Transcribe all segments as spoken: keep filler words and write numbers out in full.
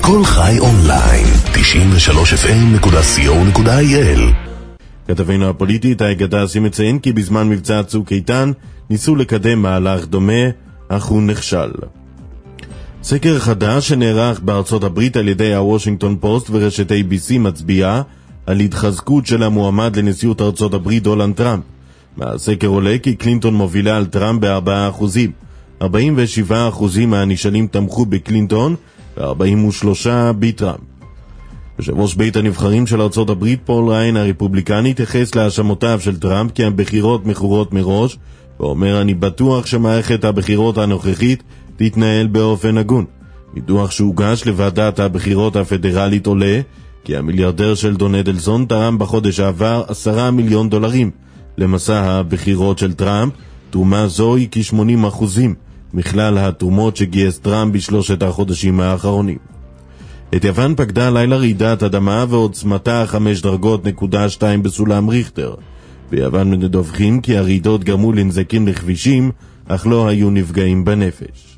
כל חי אונליין, תשעים ושלוש אף אם נקודה סי או נקודה איי אל. כתבינו הפוליטית, האגדסי מציין כי בזמן מבצע צוק איתן ניסו לקדם מהלך דומה, אך הוא נכשל. סקר חדש שנערך בארצות הברית על ידי הוושינגטון פוסט ורשת איי בי סי מצביע על התחזקות של המועמד לנשיאות ארצות הברית דונלד טראמפ. מהסקר עולה כי קלינטון מובילה על טראמפ ב-ארבעה אחוזים. ארבעים ושבעה אחוזים מהנשאלים תמכו בקלינטון ו-ארבעים ושלושה בטראמפ. יושב ראש בית הנבחרים של ארצות הברית פול ריין הרפובליקני התייחס להאשמותיו של טראמפ כי הבחירות מכורות מראש, ואומר אני בטוח שמערכת הבחירות הנוכחית תתנהל באופן הגון. מדוח שהוגש לוועדת הבחירות הפדרלית עולה כי המיליארדר של דון אדלסון תרם בחודש העבר עשרה מיליון דולרים למסע הבחירות של טראמפ. תרומה זו היא כ-שמונים אחוזים מכלל התרומות שגייס טראמפ בשלושת החודשים האחרונים. את יוון פקדה לילה רעידת אדמה ועוצמתה חמש דרגות נקודה שתיים בסולם ריכטר. ביוון מדווחים כי הרעידות גרמו לנזקים לכבישים, אך לא היו נפגעים בנפש.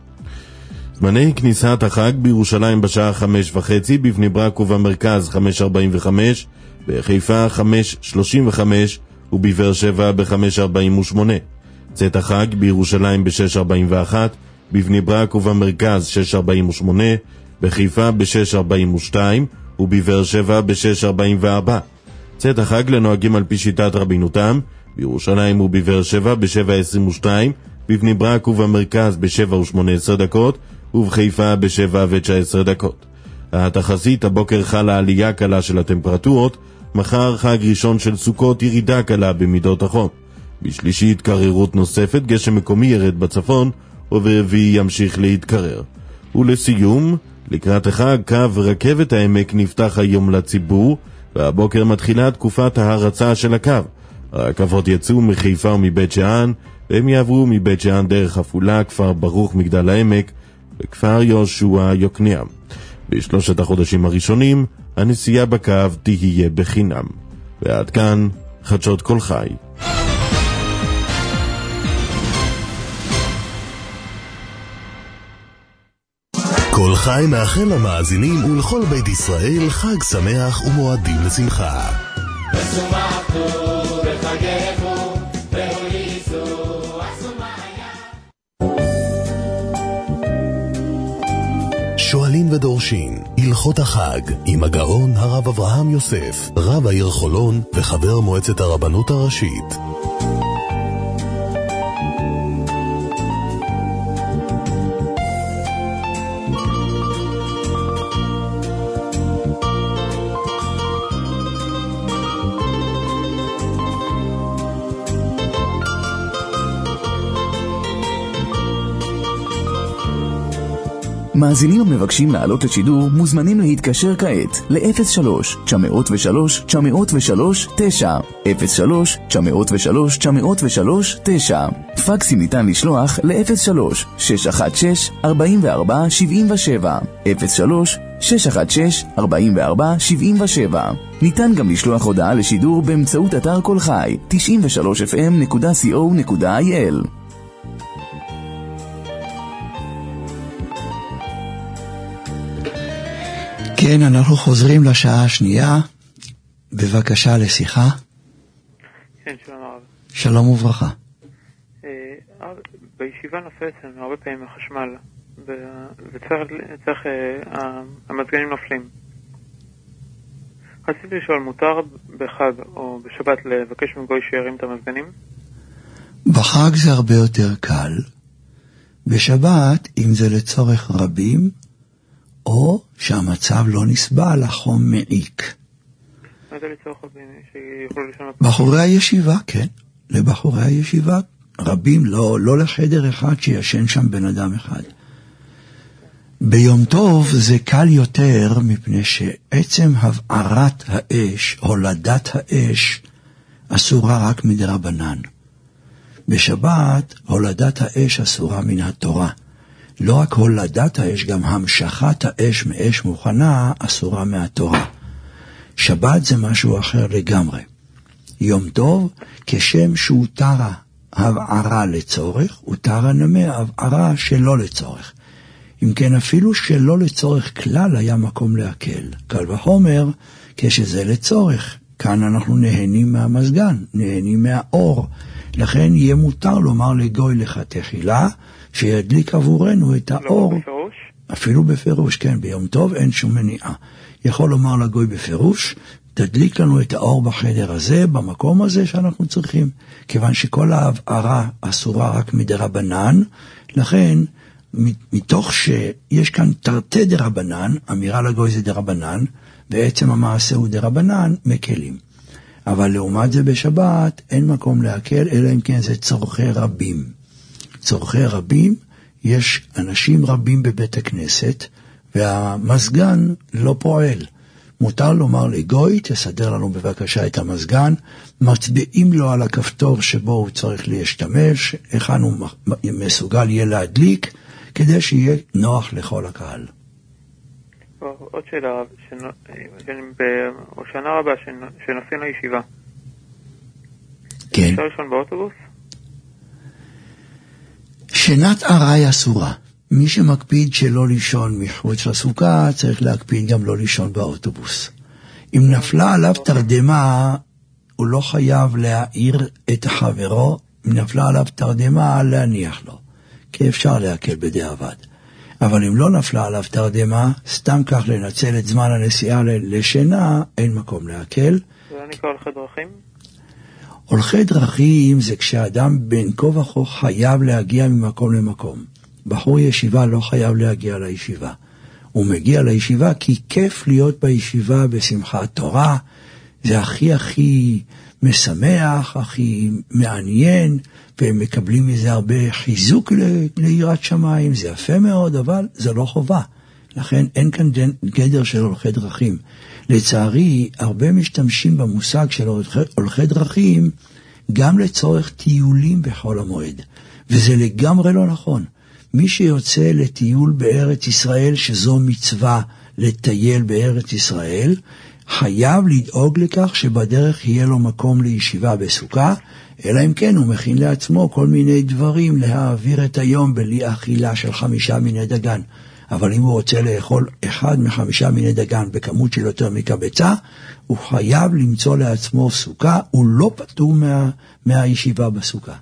זמני כניסת החג בירושלים בשעה חמש וחצי, בבני ברק ובמרכז חמש ארבעים וחמש, בחיפה חמש שלושים וחמש ובבאר שבע ב-חמש ארבעים ושמונה. צאת החג בירושלים ב-שש ארבעים ואחת, בבני ברק ובמרכז שש ארבעים ושמונה, בחיפה ב-שש ארבעים ושתיים ובבאר שבע ב-שש ארבעים וארבע. צאת החג לנוהגים על פי שיטת רבינותם, בירושלים ובבאר שבע ב-שבע עשרים ושתיים, בבני ברק ובמרכז ב-שבע ושמונה עשרה דקות, ובחיפה ב-שבע ותשע עשרה דקות. התחזית הבוקר חלה עלייה קלה של הטמפרטורות, מחר חג ראשון של סוכות ירידה קלה במידות החום. בשלישי התקררות נוספת, גשם מקומי ירד בצפון, וברביעי ימשיך להתקרר. ולסיום, לקראת החג קו רכבת העמק נפתח היום לציבור, והבוקר מתחילה תקופת ההרצה של הקו. הרכבות יצאו מחיפה ומבית שאן, והם יעברו מבית שאן דרך עפולה, כפר ברוך מגדל העמק, וכפר יהושע יוקנעם. בשלושת החודשים הראשונים, הנסיעה בקו תהיה בחינם. ועד כאן, חדשות כל חי. כל חי מאחל למאזינים ולכל בית ישראל חג שמח ומועדים לשמחה. ושמחתו בחגךו והוליסו אסומיה. שואלים ודורשים הלכות החג עם הגאון הרב אברהם יוסף, רב העיר חולון וחבר מועצת הרבנות הראשית. מאזינים ומבקשים לעלות לשידור מוזמנים להתקשר כעת ל-אפס שלוש תשע אפס שלוש תשע אפס שלוש תשע אפס שלוש תשע אפס שלוש תשע אפס שלוש תשע. פקסים ניתן לשלוח ל-אפס שלוש שש אחת שש ארבע ארבע שבע שבע אפס שלוש שש אחת שש ארבע ארבע שבע שבע. ניתן גם לשלוח הודעה לשידור באמצעות אתר כל חי תשעים ושלוש אף אם נקודה סי או נקודה איי אל. כן, אנחנו חוזרים לשעה השנייה. בבקשה לשיחה. כן, שלום הרב. שלום וברכה. בישיבה נופל אצלנו הרבה פעמים החשמל, וצריך, המזגנים נופלים. רציתי לשאול, מותר בחג או בשבת לבקש מגוי שירים את המזגנים? בחג זה הרבה יותר קל. בשבת, אם זה לצורך רבים, או שהמצב לא נסבל, החום מעיק. מה זה לצורך רבים? שיוכלו לשנות? בחורי הישיבה, כן. לבחורי הישיבה, רבים, לא, לא לחדר אחד שישן שם בן אדם אחד. ביום טוב זה קל יותר, מפני שעצם הבערת האש, הולדת האש, אסורה רק מדרבנן. בשבת, הולדת האש אסורה מן התורה. לא רק הולדת האש, גם המשכת האש מאש מוכנה אסורה מהתורה. שבת זה משהו אחר לגמרי. יום טוב, כשם שהותרה הבערה לצורך, הותרה נמה הבערה שלא לצורך. אם כן, אפילו שלא לצורך כלל היה מקום להקל. קל וחומר, כשזה לצורך. כאן אנחנו נהנים מהמזגן, נהנים מהאור. לכן יהיה מותר לומר לגוי לך תחילה, שידליק עבורנו את האור. לא בפירוש? אפילו בפירוש, כן. ביום טוב אין שום מניעה. יכול לומר לגוי בפירוש, תדליק לנו את האור בחדר הזה, במקום הזה שאנחנו צריכים. כיוון שכל ההבערה אסורה רק מדרבנן, לכן, מתוך שיש כאן תרתי דרבנן, אמירה לגוי זה דרבנן, בעצם המעשה הוא דרבנן, מקלים. אבל לעומת זה בשבת, אין מקום להקל, אלא אם כן זה צורכי רבים. צורכי רבים, יש אנשים רבים בבית הכנסת, והמסגן לא פועל. מותר לומר לגוי, תסדר לנו בבקשה את המסגן, מצביעים לו על הכפתור שבו הוא צריך להשתמש, היכן הוא מסוגל יהיה להדליק, כדי שיהיה נוח לכל הקהל. עוד שאלה, בשנה רבה שנוסעים לישיבה. כן. אפשר לישון באוטובוס? שנת ארעי אסורה. מי שמקפיד שלא לישון מחוץ לסוכה, צריך להקפיד גם לא לישון באוטובוס. אם נפלה עליו תרדמה, הוא לא חייב להעיר את חברו, אם נפלה עליו תרדמה, להניח לו, כי אפשר להקל בדיעבד. אבל אם לא נפלה עליו תרדמה, סתם כך לנצל את זמן הנסיעה לשינה, אין מקום להקל. זה נקרא הולכי דרכים? הולכי דרכים זה כשאדם בין כה וכה חייב להגיע ממקום למקום. בחור ישיבה לא חייב להגיע לישיבה. הוא מגיע לישיבה כי כיף להיות בישיבה בשמחת תורה. זה הכי הכי משמח, הכי מעניין, והם מקבלים מזה הרבה חיזוק ליראת שמיים. זה יפה מאוד, אבל זה לא חובה. לכן אין כאן גדר של הולכי דרכים. לצערי, הרבה משתמשים במושג של הולכי דרכים גם לצורך טיולים בחול המועד. וזה לגמרי לא נכון. מי שיוצא לטיול בארץ ישראל, שזו מצווה לטייל בארץ ישראל, חייב לדאוג לכך שבדרך יהיה לו מקום לישיבה בסוכה, אלא אם כן הוא מכין לעצמו כל מיני דברים להעביר את היום בלי אכילה של חמישה מיני דגן. אבל אם הוא רוצה לאכול אחד מחמישה מיני דגן בכמות של יותר מקבצה, הוא חייב למצוא לעצמו סוכה, הוא לא פטור מה, מהישיבה בסוכה.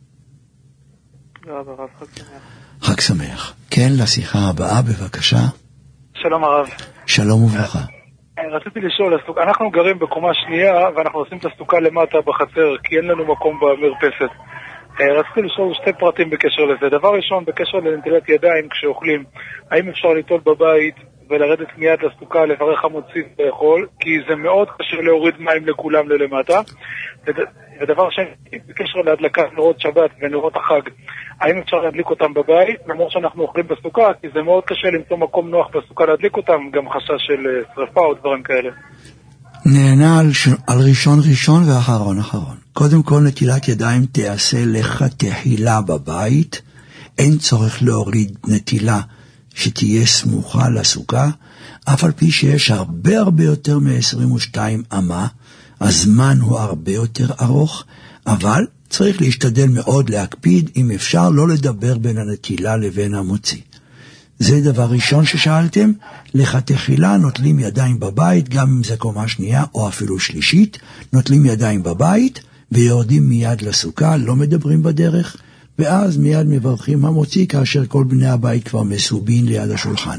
רב, הרב, חג שמח. חג שמח. כן, לשיחה הבאה, בבקשה. שלום הרב. שלום וברכה. רציתי לשאול, אנחנו גרים בקומה שנייה, ואנחנו עושים את הסוכה למטה בחצר, כי אין לנו מקום במרפסת. רציתי לשאול שתי פרטים בקשר לזה. דבר ראשון, בקשר לנטילת ידיים כשאוכלים, האם אפשר ליטול בבית ולרדת מיד לסוכה, לברך המוציא לאכול, כי זה מאוד קשה להוריד מים לכולם ללמטה. ודבר שני, בקשר להדלקת נרות שבת ונרות החג, האם אפשר להדליק אותם בבית, למרות שאנחנו אוכלים בסוכה, כי זה מאוד קשה למצוא מקום נוח בסוכה להדליק אותם, גם חשש של שריפה או דברים כאלה. נהנה על, ש... על ראשון ראשון ואחרון אחרון. קודם כל נטילת ידיים תעשה לך תחילה בבית, אין צורך להוריד נטילה שתהיה סמוכה לסוכה, אף על פי שיש הרבה הרבה יותר מ-עשרים ושתיים אמה, הזמן הוא הרבה יותר ארוך, אבל צריך להשתדל מאוד להקפיד, אם אפשר לא לדבר בין הנטילה לבין המוציא. זה דבר ראשון ששאלתם, לך תחילה נוטלים ידיים בבית, גם אם זה קומה שנייה או אפילו שלישית, נוטלים ידיים בבית ויורדים מיד לסוכה, לא מדברים בדרך, ואז מיד מברכים המוציא כאשר כל בני הבית כבר מסובין ליד השולחן.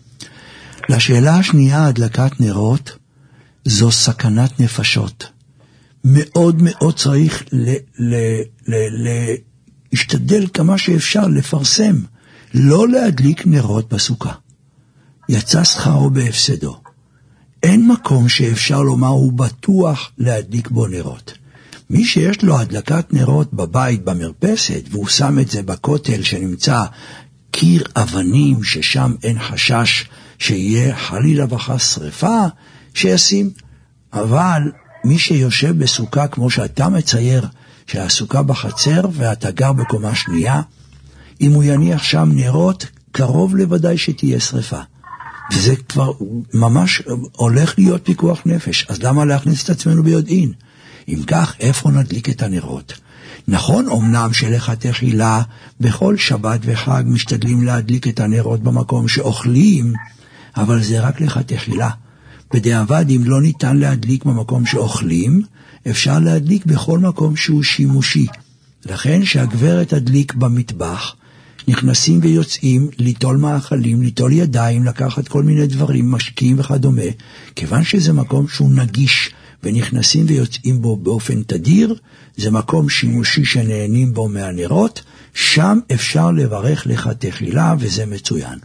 לשאלה השנייה, הדלקת נרות, זו סכנת נפשות. מאוד מאוד צריך ל- ל- ל- להשתדל כמה שאפשר לפרסם, לא להדליק נרות בסוכה. יצא שכרו בהפסדו. אין מקום שאפשר לומר הוא בטוח להדליק בו נרות. מי שיש לו הדלקת נרות בבית במרפסת, והוא שם את זה בכותל שנמצא קיר אבנים, ששם אין חשש שיהיה חלילה וחס שריפה, שישים. אבל מי שיושב בסוכה כמו שאתה מצייר, שהסוכה בחצר ואתה גר בקומה שנייה, אם הוא יניח שם נרות, קרוב לוודאי שתהיה שריפה. וזה כבר ממש הולך להיות פיקוח נפש. אז למה להכניס את עצמנו ביודעין? אם כך, איפה נדליק את הנרות? נכון, אמנם שלכתחילה בכל שבת וחג משתדלים להדליק את הנרות במקום שאוכלים, אבל זה רק לכתחילה. בדיעבד, אם לא ניתן להדליק במקום שאוכלים, אפשר להדליק בכל מקום שהוא שימושי. לכן שהגברת תדליק במטבח, נכנסים ויוצאים, ליטול מאכלים, ליטול ידיים, לקחת כל מיני דברים, משקים וכדומה, כיוון שזה מקום שהוא נגיש, ונכנסים ויוצאים בו באופן תדיר, זה מקום שימושי שנהנים בו מהנרות, שם אפשר לברך לכתחילה, וזה מצוין.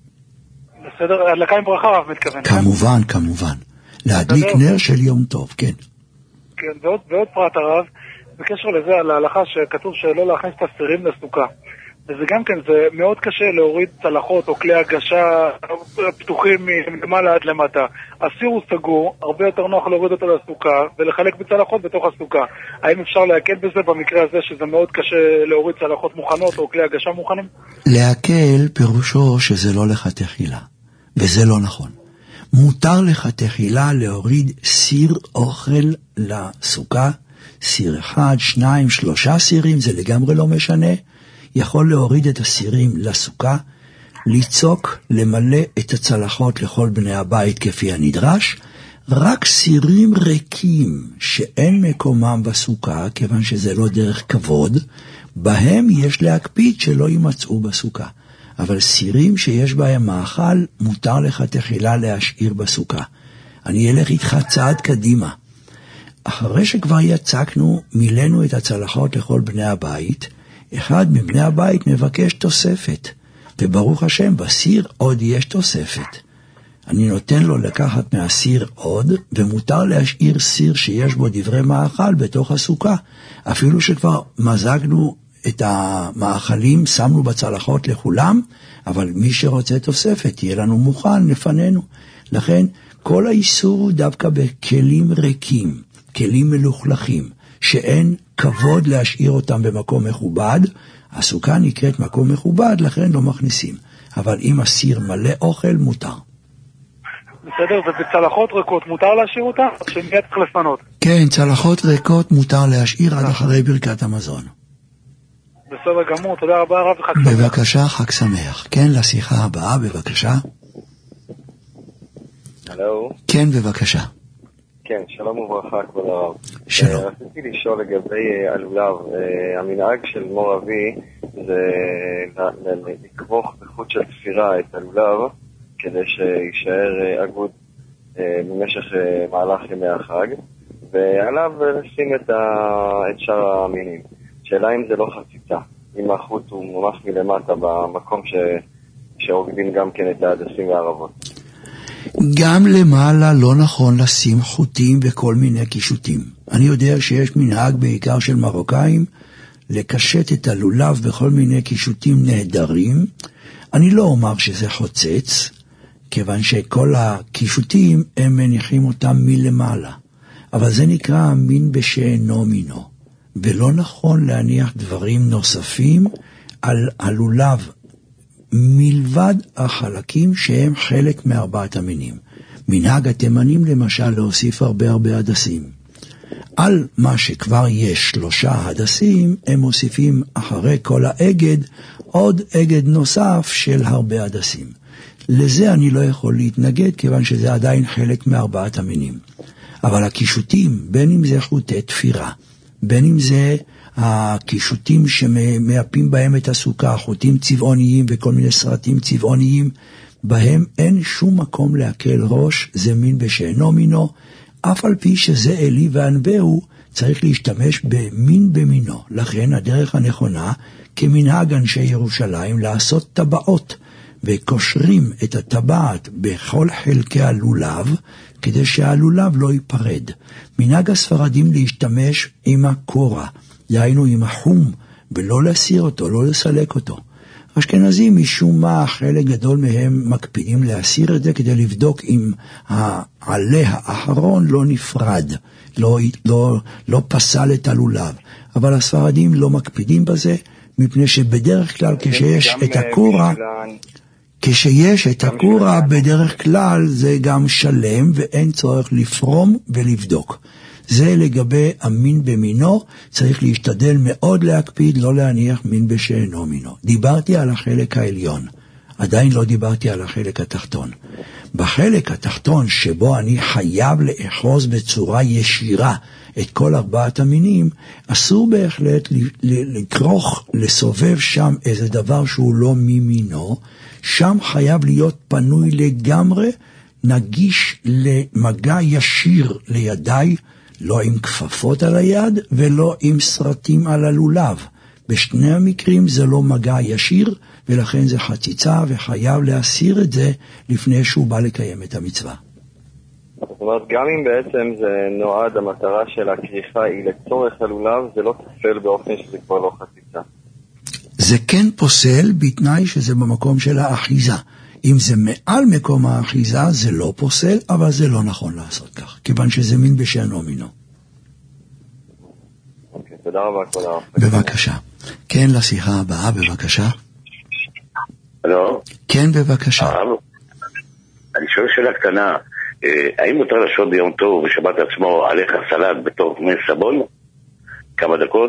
בסדר, הדלקה עם ברכה רב מתכוון. כמובן, כמובן. להדליק נר של יום טוב, כן. כן, ועוד, ועוד פרט הרב, בקשר לזה, על ההלכה שכתוב שלא להכניס את הסירים לסוכה. וזה גם כן, זה מאוד קשה להוריד צלחות או כלי הגשה פתוחים מלמעלה עד למטה. הסיר הוא סגור, הרבה יותר נוח להוריד אותו לסוכה ולחלק בצלחות בתוך הסוכה. האם אפשר להקל בזה במקרה הזה שזה מאוד קשה להוריד צלחות מוכנות או כלי הגשה מוכנים? להקל פירושו שזה לא לכתחילה, וזה לא נכון. מותר לכתחילה להוריד סיר אוכל לסוכה, סיר אחד, שניים, שלושה סירים, זה לגמרי לא משנה. יכול להוריד את הסירים לסוכה, ליצוק, למלא את הצלחות לכל בני הבית כפי הנדרש, רק סירים ריקים שאין מקומם בסוכה, כיוון שזה לא דרך כבוד, בהם יש להקפיד שלא יימצאו בסוכה. אבל סירים שיש בהם מאכל, מותר לכתחילה להשאיר בסוכה. אני אלך איתך צעד קדימה. אחרי שכבר יצקנו, מילאנו את הצלחות לכל בני הבית, אחד מבני הבית מבקש תוספת, וברוך השם, בסיר עוד יש תוספת. אני נותן לו לקחת מהסיר עוד, ומותר להשאיר סיר שיש בו דברי מאכל בתוך הסוכה. אפילו שכבר מזגנו את המאכלים, שמנו בצלחות לכולם, אבל מי שרוצה תוספת, יהיה לנו מוכן לפנינו. לכן, כל האיסור הוא דווקא בכלים ריקים, כלים מלוכלכים, שאין כבוד להשאיר אותם במקום מכובד. הסוכה נקראת מקום מכובד, לכן לא מכניסים. אבל אם הסיר מלא אוכל, מותר. בסדר, ובצלחות ריקות מותר להשאיר אותה? שמיד צריך לפנות. כן, צלחות ריקות מותר להשאיר עד אחרי ברכת המזון. בסדר גמור, תודה רבה רב וחג שמח. בבקשה, חג שמח. כן, לשיחה הבאה, בבקשה. הלו. כן, בבקשה. כן, שלום וברכה, כבוד הרב. שלום. רציתי לשאול לגבי הלולב. המנהג של מור אבי זה לכבוך בחוט של תפירה את הלולב, כדי שישאר אגוד במשך מהלך ימי החג, ועליו לשים את שאר המינים. שאלה אם זה לא חציצה, אם החוט הוא ממש מלמטה במקום שעובדים גם כן את ההדסים והערבות. גם למעלה לא נכון לשים חוטים וכל מיני קישוטים. אני יודע שיש מנהג בעיקר של מרוקאים לקשט את הלולב בכל מיני קישוטים נהדרים. אני לא אומר שזה חוצץ, כיוון שכל הקישוטים הם מניחים אותם מלמעלה. אבל זה נקרא מין בשאינו מינו. ולא נכון להניח דברים נוספים על הלולב, מלבד החלקים שהם חלק מארבעת המינים. מנהג התימנים למשל להוסיף הרבה הרבה הדסים. על מה שכבר יש שלושה הדסים, הם מוסיפים אחרי כל האגד עוד אגד נוסף של הרבה הדסים. לזה אני לא יכול להתנגד, כיוון שזה עדיין חלק מארבעת המינים. אבל הקישוטים, בין אם זה חוטי תפירה, בין אם זה הקישוטים שמאפים בהם את הסוכה, חוטים צבעוניים וכל מיני סרטים צבעוניים, בהם אין שום מקום להקל ראש, זה מין בשאינו מינו, אף על פי שזה אלי וענבהו, צריך להשתמש במין במינו. לכן הדרך הנכונה, כמנהג אנשי ירושלים, לעשות טבעות, וקושרים את הטבעת בכל חלקי הלולב, כדי שהלולב לא ייפרד. מנהג הספרדים להשתמש עם הקורה, דהיינו עם החום, ולא להסיר אותו, לא לסלק אותו. אשכנזים משום מה, חלק גדול מהם מקפידים להסיר את זה, כדי לבדוק אם העלה האחרון לא נפרד, לא, לא, לא פסל את הלולב. אבל הספרדים לא מקפידים בזה, מפני שבדרך כלל כשיש את הקורה, כשיש את הקורה בדרך כלל זה גם שלם, ואין צורך לפרום ולבדוק. זה לגבי המין במינו, צריך להשתדל מאוד להקפיד, לא להניח מין בשאינו מינו. דיברתי על החלק העליון, עדיין לא דיברתי על החלק התחתון. בחלק התחתון שבו אני חייב לאחוז בצורה ישירה את כל ארבעת המינים, אסור בהחלט לכרוך, לסובב שם איזה דבר שהוא לא ממינו, שם חייב להיות פנוי לגמרי, נגיש למגע ישיר לידיי, לא עם כפפות על היד ולא עם סרטים על הלולב. בשני המקרים זה לא מגע ישיר, ולכן זה חציצה, וחייב להסיר את זה לפני שהוא בא לקיים את המצווה. זאת אומרת, גם אם בעצם זה נועד, המטרה של הכריכה היא לצורך הלולב, זה לא פוסל באופן שזה כבר לא חציצה. זה כן פוסל בתנאי שזה במקום של האחיזה. אם זה מעל מקום האחיזה זה לא פוסל, אבל זה לא נכון לעשות כך, כיוון שזה מין בשאינו מינו. אוקיי, תודה רבה, תודה רבה. בבקשה. כן, לשיחה הבאה, בבקשה. הלו? כן, בבקשה. אני שואל שאלה קטנה, האם מותר לשעות ביום טוב ובשבת עצמו עליך סלט בתור מי סבון? כמה דקות?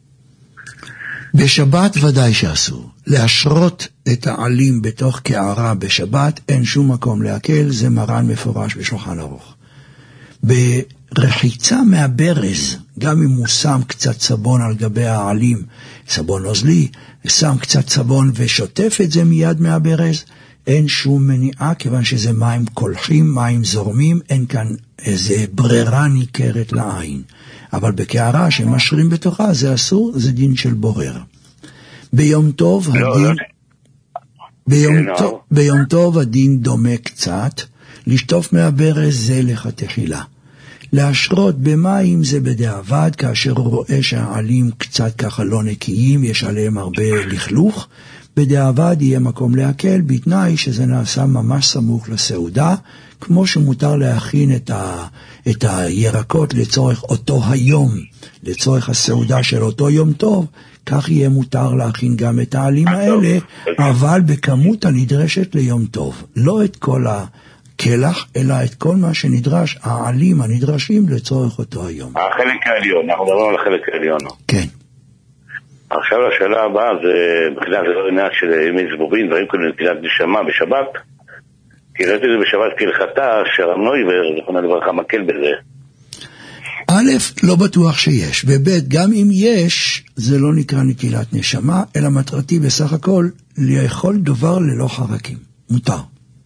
בשבת ודאי שאסור. להשרות את העלים בתוך קערה בשבת, אין שום מקום להקל, זה מרן מפורש בשולחן ערוך. ברחיצה מהברז, גם אם הוא שם קצת סבון על גבי העלים, סבון נוזלי, שם קצת סבון ושוטף את זה מיד מהברז, אין שום מניעה, כיוון שזה מים קולחים, מים זורמים, אין כאן איזה ברירה ניכרת לעין. אבל בקערה שמשרים בתוכה זה אסור, זה דין של בורר. ביום טוב הדין, ביום טוב, ביום טוב הדין דומה קצת, לשטוף מהברז זה לכתחילה. להשרות במים זה בדיעבד, כאשר הוא רואה שהעלים קצת ככה לא נקיים, יש עליהם הרבה לכלוך, בדיעבד יהיה מקום להקל, בתנאי שזה נעשה ממש סמוך לסעודה, כמו שמותר להכין את, ה, את הירקות לצורך אותו היום, לצורך הסעודה של אותו יום טוב, כך יהיה מותר להכין גם את העלים האלה, אבל בכמות הנדרשת ליום טוב. לא את כל הכלח, אלא את כל מה שנדרש, העלים הנדרשים לצורך אותו היום. החלק העליון, אנחנו מדברים על החלק העליון. כן. עכשיו השאלה הבאה, זה בכלל זה לא עניין של מזבובים, דברים כאלה נטילת נשמה בשבת, כי ראיתי את זה בשבת כהלכתה, שרמנוי וזכרונה לברכה מקל בזה. א', לא בטוח שיש, וב', גם אם יש, זה לא נקרא נטילת נשמה, אלא מטרתי בסך הכל לאכול דבר ללא חרקים. מותר.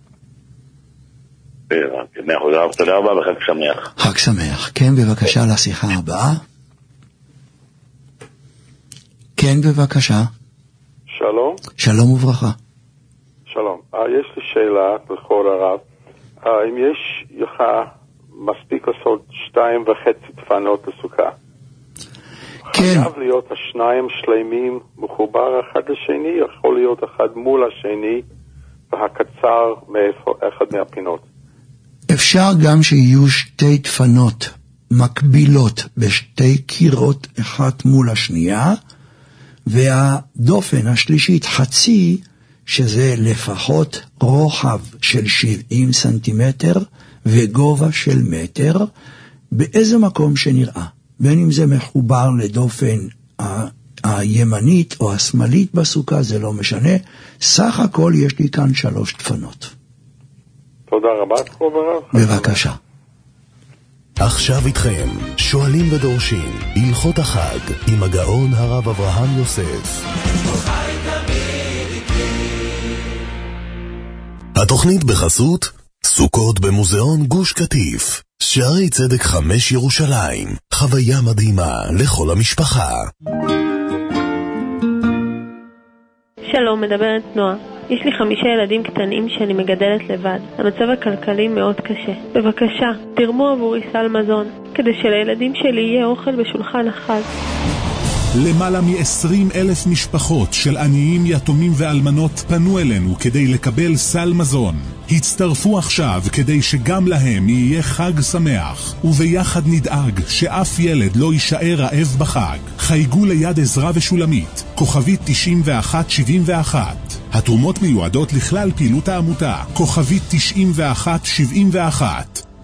תודה רבה וחג שמח. חג שמח. כן, בבקשה לשיחה הבאה. כן, בבקשה. שלום. שלום וברכה. שלום. Uh, יש לי שאלה לכבוד הרב. Uh, אם יש לך מספיק לעשות שתיים וחצי דפנות לסוכה. כן. חייב להיות השניים שלמים מחובר אחד לשני, יכול להיות אחד מול השני, והקצר מאחד מהפינות. אפשר גם שיהיו שתי דפנות מקבילות בשתי קירות אחת מול השנייה, והדופן השלישית חצי, שזה לפחות רוחב של שבעים סנטימטר וגובה של מטר, באיזה מקום שנראה. בין אם זה מחובר לדופן ה- הימנית או השמאלית בסוכה, זה לא משנה. סך הכל יש לי כאן שלוש דפנות. תודה רבה, כבוד הרב. בבקשה. עכשיו איתכם, שואלים ודורשים, הלכות החג, עם הגאון הרב אברהם יוסף. התוכנית בחסות סוכות במוזיאון גוש קטיף, שערי צדק חמש ירושלים, חוויה מדהימה לכל המשפחה. שלום, מדברת נועה. יש לי חמישה ילדים קטנים שאני מגדלת לבד. המצב הכלכלי מאוד קשה. בבקשה, תרמו עבורי סל מזון, כדי שלילדים שלי יהיה אוכל בשולחן החג. למעלה מ-עשרים אלף משפחות של עניים, יתומים ואלמנות פנו אלינו כדי לקבל סל מזון. הצטרפו עכשיו כדי שגם להם יהיה חג שמח, וביחד נדאג שאף ילד לא יישאר רעב בחג. חייגו ליד עזרה ושולמית, כוכבית תשעים ואחת שבעים ואחת. התרומות מיועדות לכלל פעילות העמותה, כוכבית תשעים ואחת שבעים ואחת.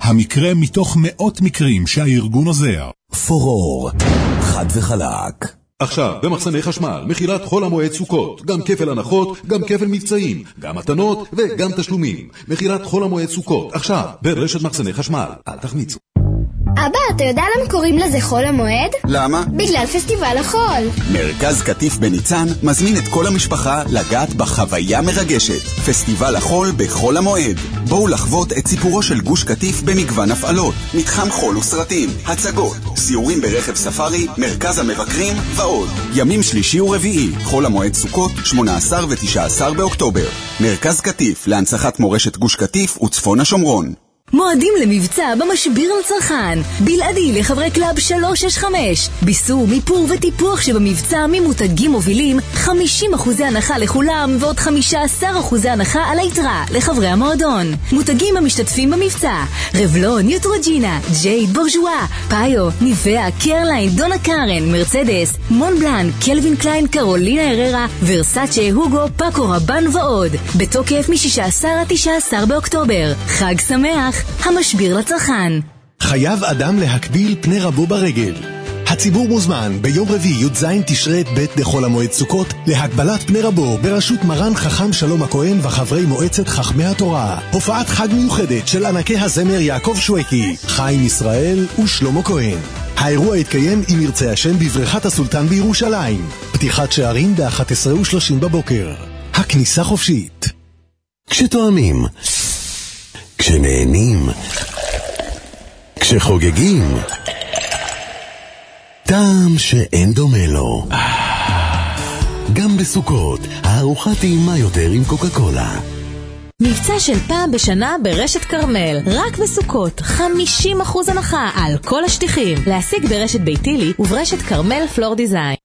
המקרה מתוך מאות מקרים שהארגון עוזר. פורור, חד וחלק. עכשיו, במחסני חשמל, מכירת חול המועד סוכות, גם כפל הנחות, גם כפל מבצעים, גם מתנות וגם תשלומים. מכירת חול המועד סוכות, עכשיו, ברשת מחסני חשמל, אל תחמיצו. אבא, אתה יודע למה קוראים לזה חול המועד? למה? בגלל פסטיבל החול. מרכז קטיף בניצן מזמין את כל המשפחה לגעת בחוויה מרגשת. פסטיבל החול בחול המועד. בואו לחוות את סיפורו של גוש קטיף במגוון הפעלות. מתחם חול וסרטים, הצגות, סיורים ברכב ספארי, מרכז המבקרים ועוד. ימים שלישי ורביעי, חול המועד סוכות, שמונה עשר ותשע עשרה באוקטובר. מרכז קטיף להנצחת מורשת גוש קטיף וצפון השומרון. מועדים למבצע במשביר לצרכן, בלעדי לחברי קלאב שלוש שש חמש, ביסור, מיפור וטיפוח שבמבצע ממותגים מובילים, חמישים אחוז הנחה לכולם ועוד חמישה עשר אחוז הנחה על היתרה לחברי המועדון. מותגים המשתתפים במבצע: רבלון, ניוטרוג'ינה, ג'ייד, בורז'ואה, פאיו, ניביה, קרליין, דונה קארן, מרצדס, מונבלן, קלווין קליין, קרולינה הררה, ורסאצ'ה, הוגו, פאקו רבן ועוד. בתוקף מ-שישה עשר עד תשעה עשר באוקטובר. חג שמח. המשביר לצרכן. חייב אדם להקביל פני רבו ברגל. הציבור מוזמן ביום רביעי י"ז תשרי ב' לחול המועד סוכות להקבלת פני רבו בראשות מרן חכם שלום הכהן וחברי מועצת חכמי התורה. הופעת חג מיוחדת של ענקי הזמר יעקב שווקי, חיים ישראל ושלמה כהן. האירוע יתקיים אם ירצה השם בבריכת הסולטן בירושלים. פתיחת שערים ב-אחת עשרה ושלושים בבוקר. הכניסה חופשית. כשתואמים, כשנהנים, כשחוגגים, טעם שאין דומה לו. גם בסוכות, הארוחה טעימה יותר עם קוקה קולה. מבצע של פעם בשנה ברשת קרמל, רק בסוכות, חמישים אחוז הנחה על כל השטיחים. להשיג ברשת ביתילי וברשת קרמל פלור דיזיין.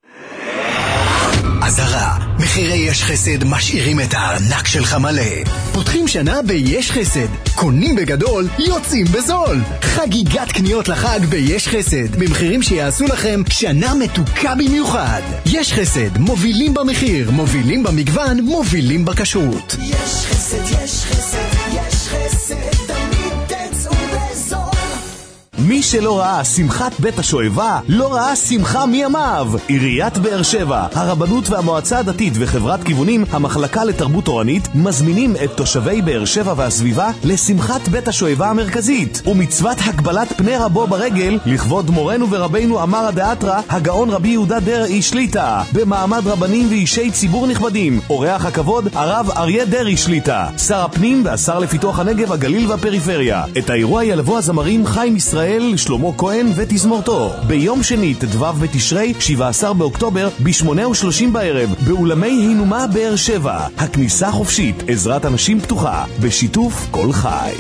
עזרה, מחירי יש חסד משאירים את הארנק שלך מלא. פותחים שנה ביש חסד, קונים בגדול, יוצאים בזול. חגיגת קניות לחג ביש חסד, במחירים שיעשו לכם שנה מתוקה במיוחד. יש חסד, מובילים במחיר, מובילים במגוון, מובילים בכשרות. יש חסד, יש חסד, יש חסד, תמיד תצאו בזול. מי שלא ראה שמחת בית השואבה, לא ראה שמחה מימיו. עיריית באר שבע, הרבנות והמועצה הדתית וחברת כיוונים, המחלקה לתרבות תורנית, מזמינים את תושבי באר שבע והסביבה לשמחת בית השואבה המרכזית, ומצוות הקבלת פני רבו ברגל, לכבוד מורנו ורבינו אמר הדאתרא, הגאון רבי יהודה דרעי שליטה, במעמד רבנים ואישי ציבור נכבדים. אורח הכבוד, הרב אריה דרעי שליטה, שר הפנים והשר לפיתוח הנגב, הגליל והפריפריה. את האירוע ילוו הזמרים חיים ישראל, שלמה כהן ותזמורתו. ביום שני, ט"ו בתשרי, שבעה עשר באוקטובר, ב-שמונה ושלושים בערב, באולמי הינומה באר שבע. הכניסה חופשית, עזרת אנשים פתוחה, בשיתוף כל חי.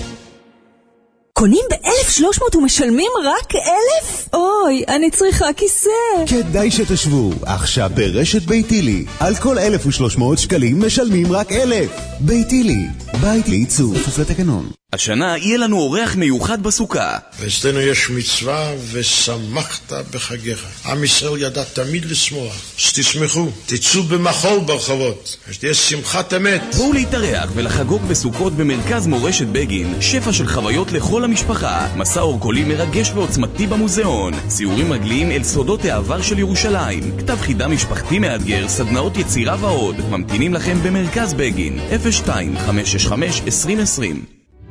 קונים ב-אלף ושלוש מאות ומשלמים רק אלף? אוי, אני צריכה כיסא. כדאי שתשבו, עכשיו ברשת ביתילי. על כל אלף ושלוש מאות שקלים משלמים רק אלף. ביתילי, בית לעיצוב. כפוף לתקנון. השנה יהיה לנו אורח מיוחד בסוכה. ואצלנו יש מצווה ושמחת בחגיך. עם ישראל ידע תמיד לשמוח. שתשמחו, תצאו במחול ברחובות. שתהיה שמחת אמת. בואו להתארח ולחגוג בסוכות במרכז מורשת בגין. שפע של חוויות לכל המשפחה. מסע אורקולי מרגש ועוצמתי במוזיאון. ציורים רגליים אל סודות העבר של ירושלים. כתב חידה משפחתי מאתגר, סדנאות יצירה ועוד. ממתינים לכם במרכז בגין. אפס שתיים חמש שש חמש עשרים עשרים.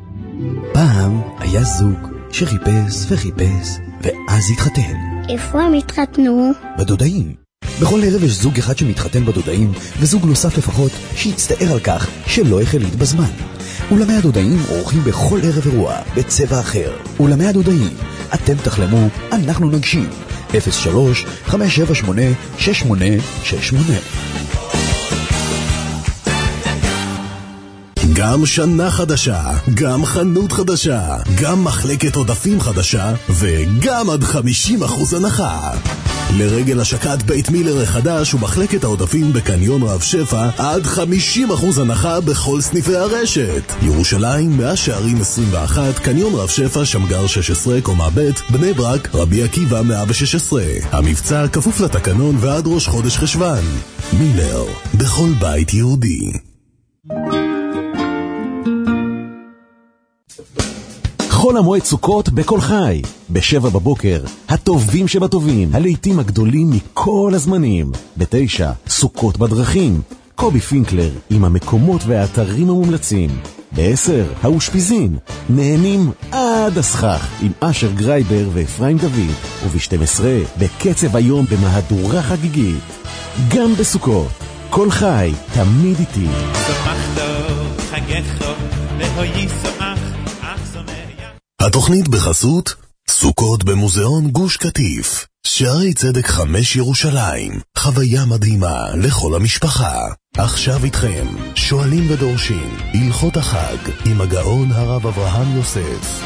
פעם היה זוג שחיפש וחיפש ואז התחתן. איפה הם התחתנו? בדודאים. בכל ערב יש זוג אחד שמתחתן בדודאים וזוג נוסף לפחות שהצטער על כך שלא החליט בזמן. אולמי הדודאים עורכים בכל ערב אירוע בצבע אחר. אולמי הדודאים, אתם תחלמו, אנחנו נגשים. אפס שלוש חמש שבע שמונה שש שמונה שש שמונה. גם שנה חדשה, גם חנות חדשה, גם מחלקת עודפים חדשה, וגם עד חמישים אחוז הנחה. לרגל השקת בית מילר החדש ומחלקת העודפים בקניון רב שפע, עד חמישים אחוז הנחה בכל סניפי הרשת. ירושלים, מאה שערים עשרים ואחת, קניון רב שפע, שמגר שש עשרה, קומה ב', בני ברק, רבי עקיבא מאה ושש עשרה. המבצע כפוף לתקנון ועד ראש חודש חשבן. מילר, בכל בית יהודי. חול המועד סוכות בכל חי, בשבע בבוקר, הטובים שבטובים, הלעיתים הגדולים מכל הזמנים. בתשע, סוכות בדרכים, קובי פינקלר עם המקומות והאתרים המומלצים. בעשר, האושפיזין, נהנים עד הסכך עם אשר גרייבר ואפרים דוד. וב-שתים עשרה, בקצב היום במהדורה חגיגית. גם בסוכות, כל חי, תמיד איתי. התוכנית בחסות סוכות במוזיאון גוש קטיף, שערי צדק חמש ירושלים, חוויה מדהימה לכל המשפחה. עכשיו איתכם, שואלים ודורשים, הלכות החג עם הגאון הרב אברהם יוסף.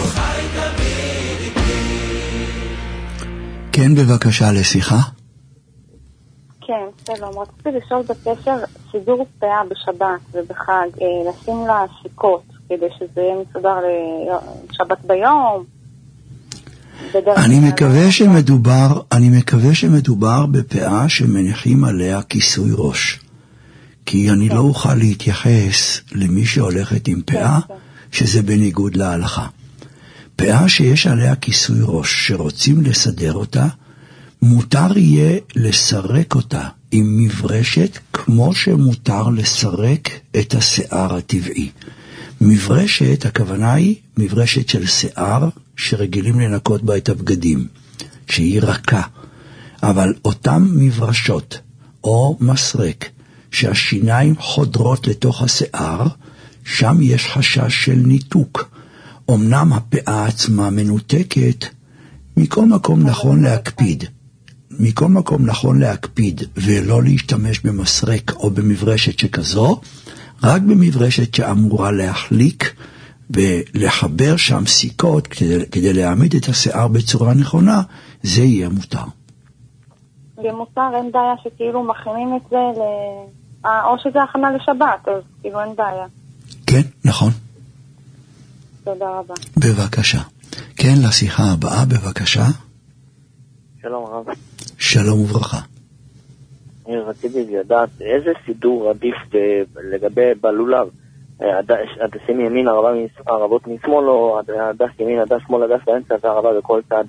כן, בבקשה לשיחה. כן, שלום, רציתי לשאול בקשר סידור פאה בשבת ובחג, לשים לה סיכות כדי שזה יהיה מסודר לשבת ביום. אני מקווה שמדובר, אני מקווה שמדובר בפאה שמניחים עליה כיסוי ראש. כי אני לא אוכל להתייחס למי שהולכת עם פאה, שזה בניגוד להלכה. פאה שיש עליה כיסוי ראש, שרוצים לסדר אותה, מותר יהיה לסרק אותה עם מברשת, כמו שמותר לסרק את השיער הטבעי. מברשת, הכוונה היא מברשת של שיער, שרגילים לנקות בה את הבגדים, שהיא רכה. אבל אותם מברשות, או מסרק, שהשיניים חודרות לתוך השיער, שם יש חשש של ניתוק. אמנם הפאה עצמה מנותקת, מכל מקום נכון להקפיד. מכל מקום נכון להקפיד ולא להשתמש במסרק או במברשת שכזו, רק במברשת שאמורה להחליק ולחבר שם סיכות כדי, כדי להעמיד את השיער בצורה נכונה, זה יהיה מותר. במותר אין בעיה שכאילו מכינים את זה, ל... או שזה הכנה לשבת, אז כאילו אין בעיה. כן, נכון. תודה רבה. בבקשה. כן, לשיחה הבאה, בבקשה. שלום רב. שלום וברכה. אני רציתי לדעת איזה סידור עדיף לגבי בלולב. הדסים ימין, הרבות משמאל, או הדס ימין, הדס שמאל, הדס באמצע, והרבה בכל צד.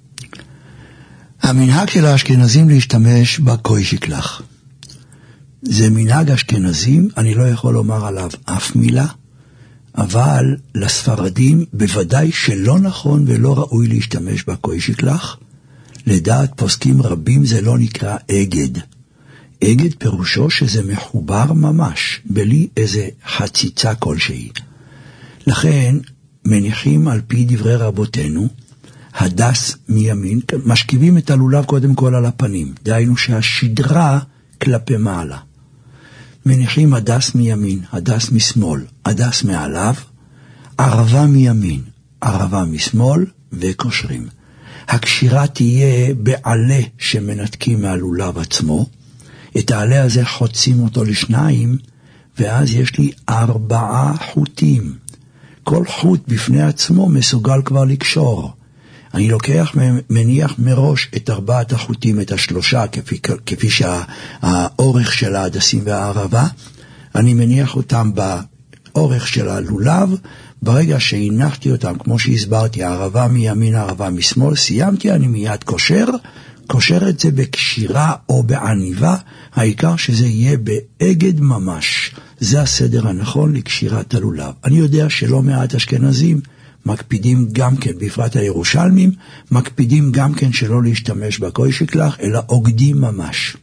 המנהג של האשכנזים להשתמש בקוי שקלח. זה מנהג אשכנזים, אני לא יכול לומר עליו אף מילה, אבל לספרדים בוודאי שלא נכון ולא ראוי להשתמש בקוי שקלח. לדעת פוסקים רבים זה לא נקרא אגד. אגד פירושו שזה מחובר ממש, בלי איזה חציצה כלשהי. לכן מניחים על פי דברי רבותינו, הדס מימין, משכיבים את הלולב קודם כל על הפנים, דהיינו שהשדרה כלפי מעלה. מניחים הדס מימין, הדס משמאל, הדס מעליו, ערבה מימין, ערבה משמאל, וקושרים. הקשירה תהיה בעלה שמנתקים מהלולב עצמו, את העלה הזה חוצים אותו לשניים, ואז יש לי ארבעה חוטים. כל חוט בפני עצמו מסוגל כבר לקשור. אני לוקח, מניח מראש את ארבעת החוטים, את השלושה, כפי, כפי שהאורך של ההדסים והערבה, אני מניח אותם באורך של הלולב, ברגע שהנחתי אותם, כמו שהסברתי, הערבה מימין, הערבה משמאל, סיימתי, אני מיד קושר, קושר את זה בקשירה או בעניבה, העיקר שזה יהיה באגד ממש. זה הסדר הנכון לקשירת הלולב. אני יודע שלא מעט אשכנזים מקפידים גם כן, בפרט הירושלמים, מקפידים גם כן שלא להשתמש בקוי שקלח, אלא עוגדים ממש.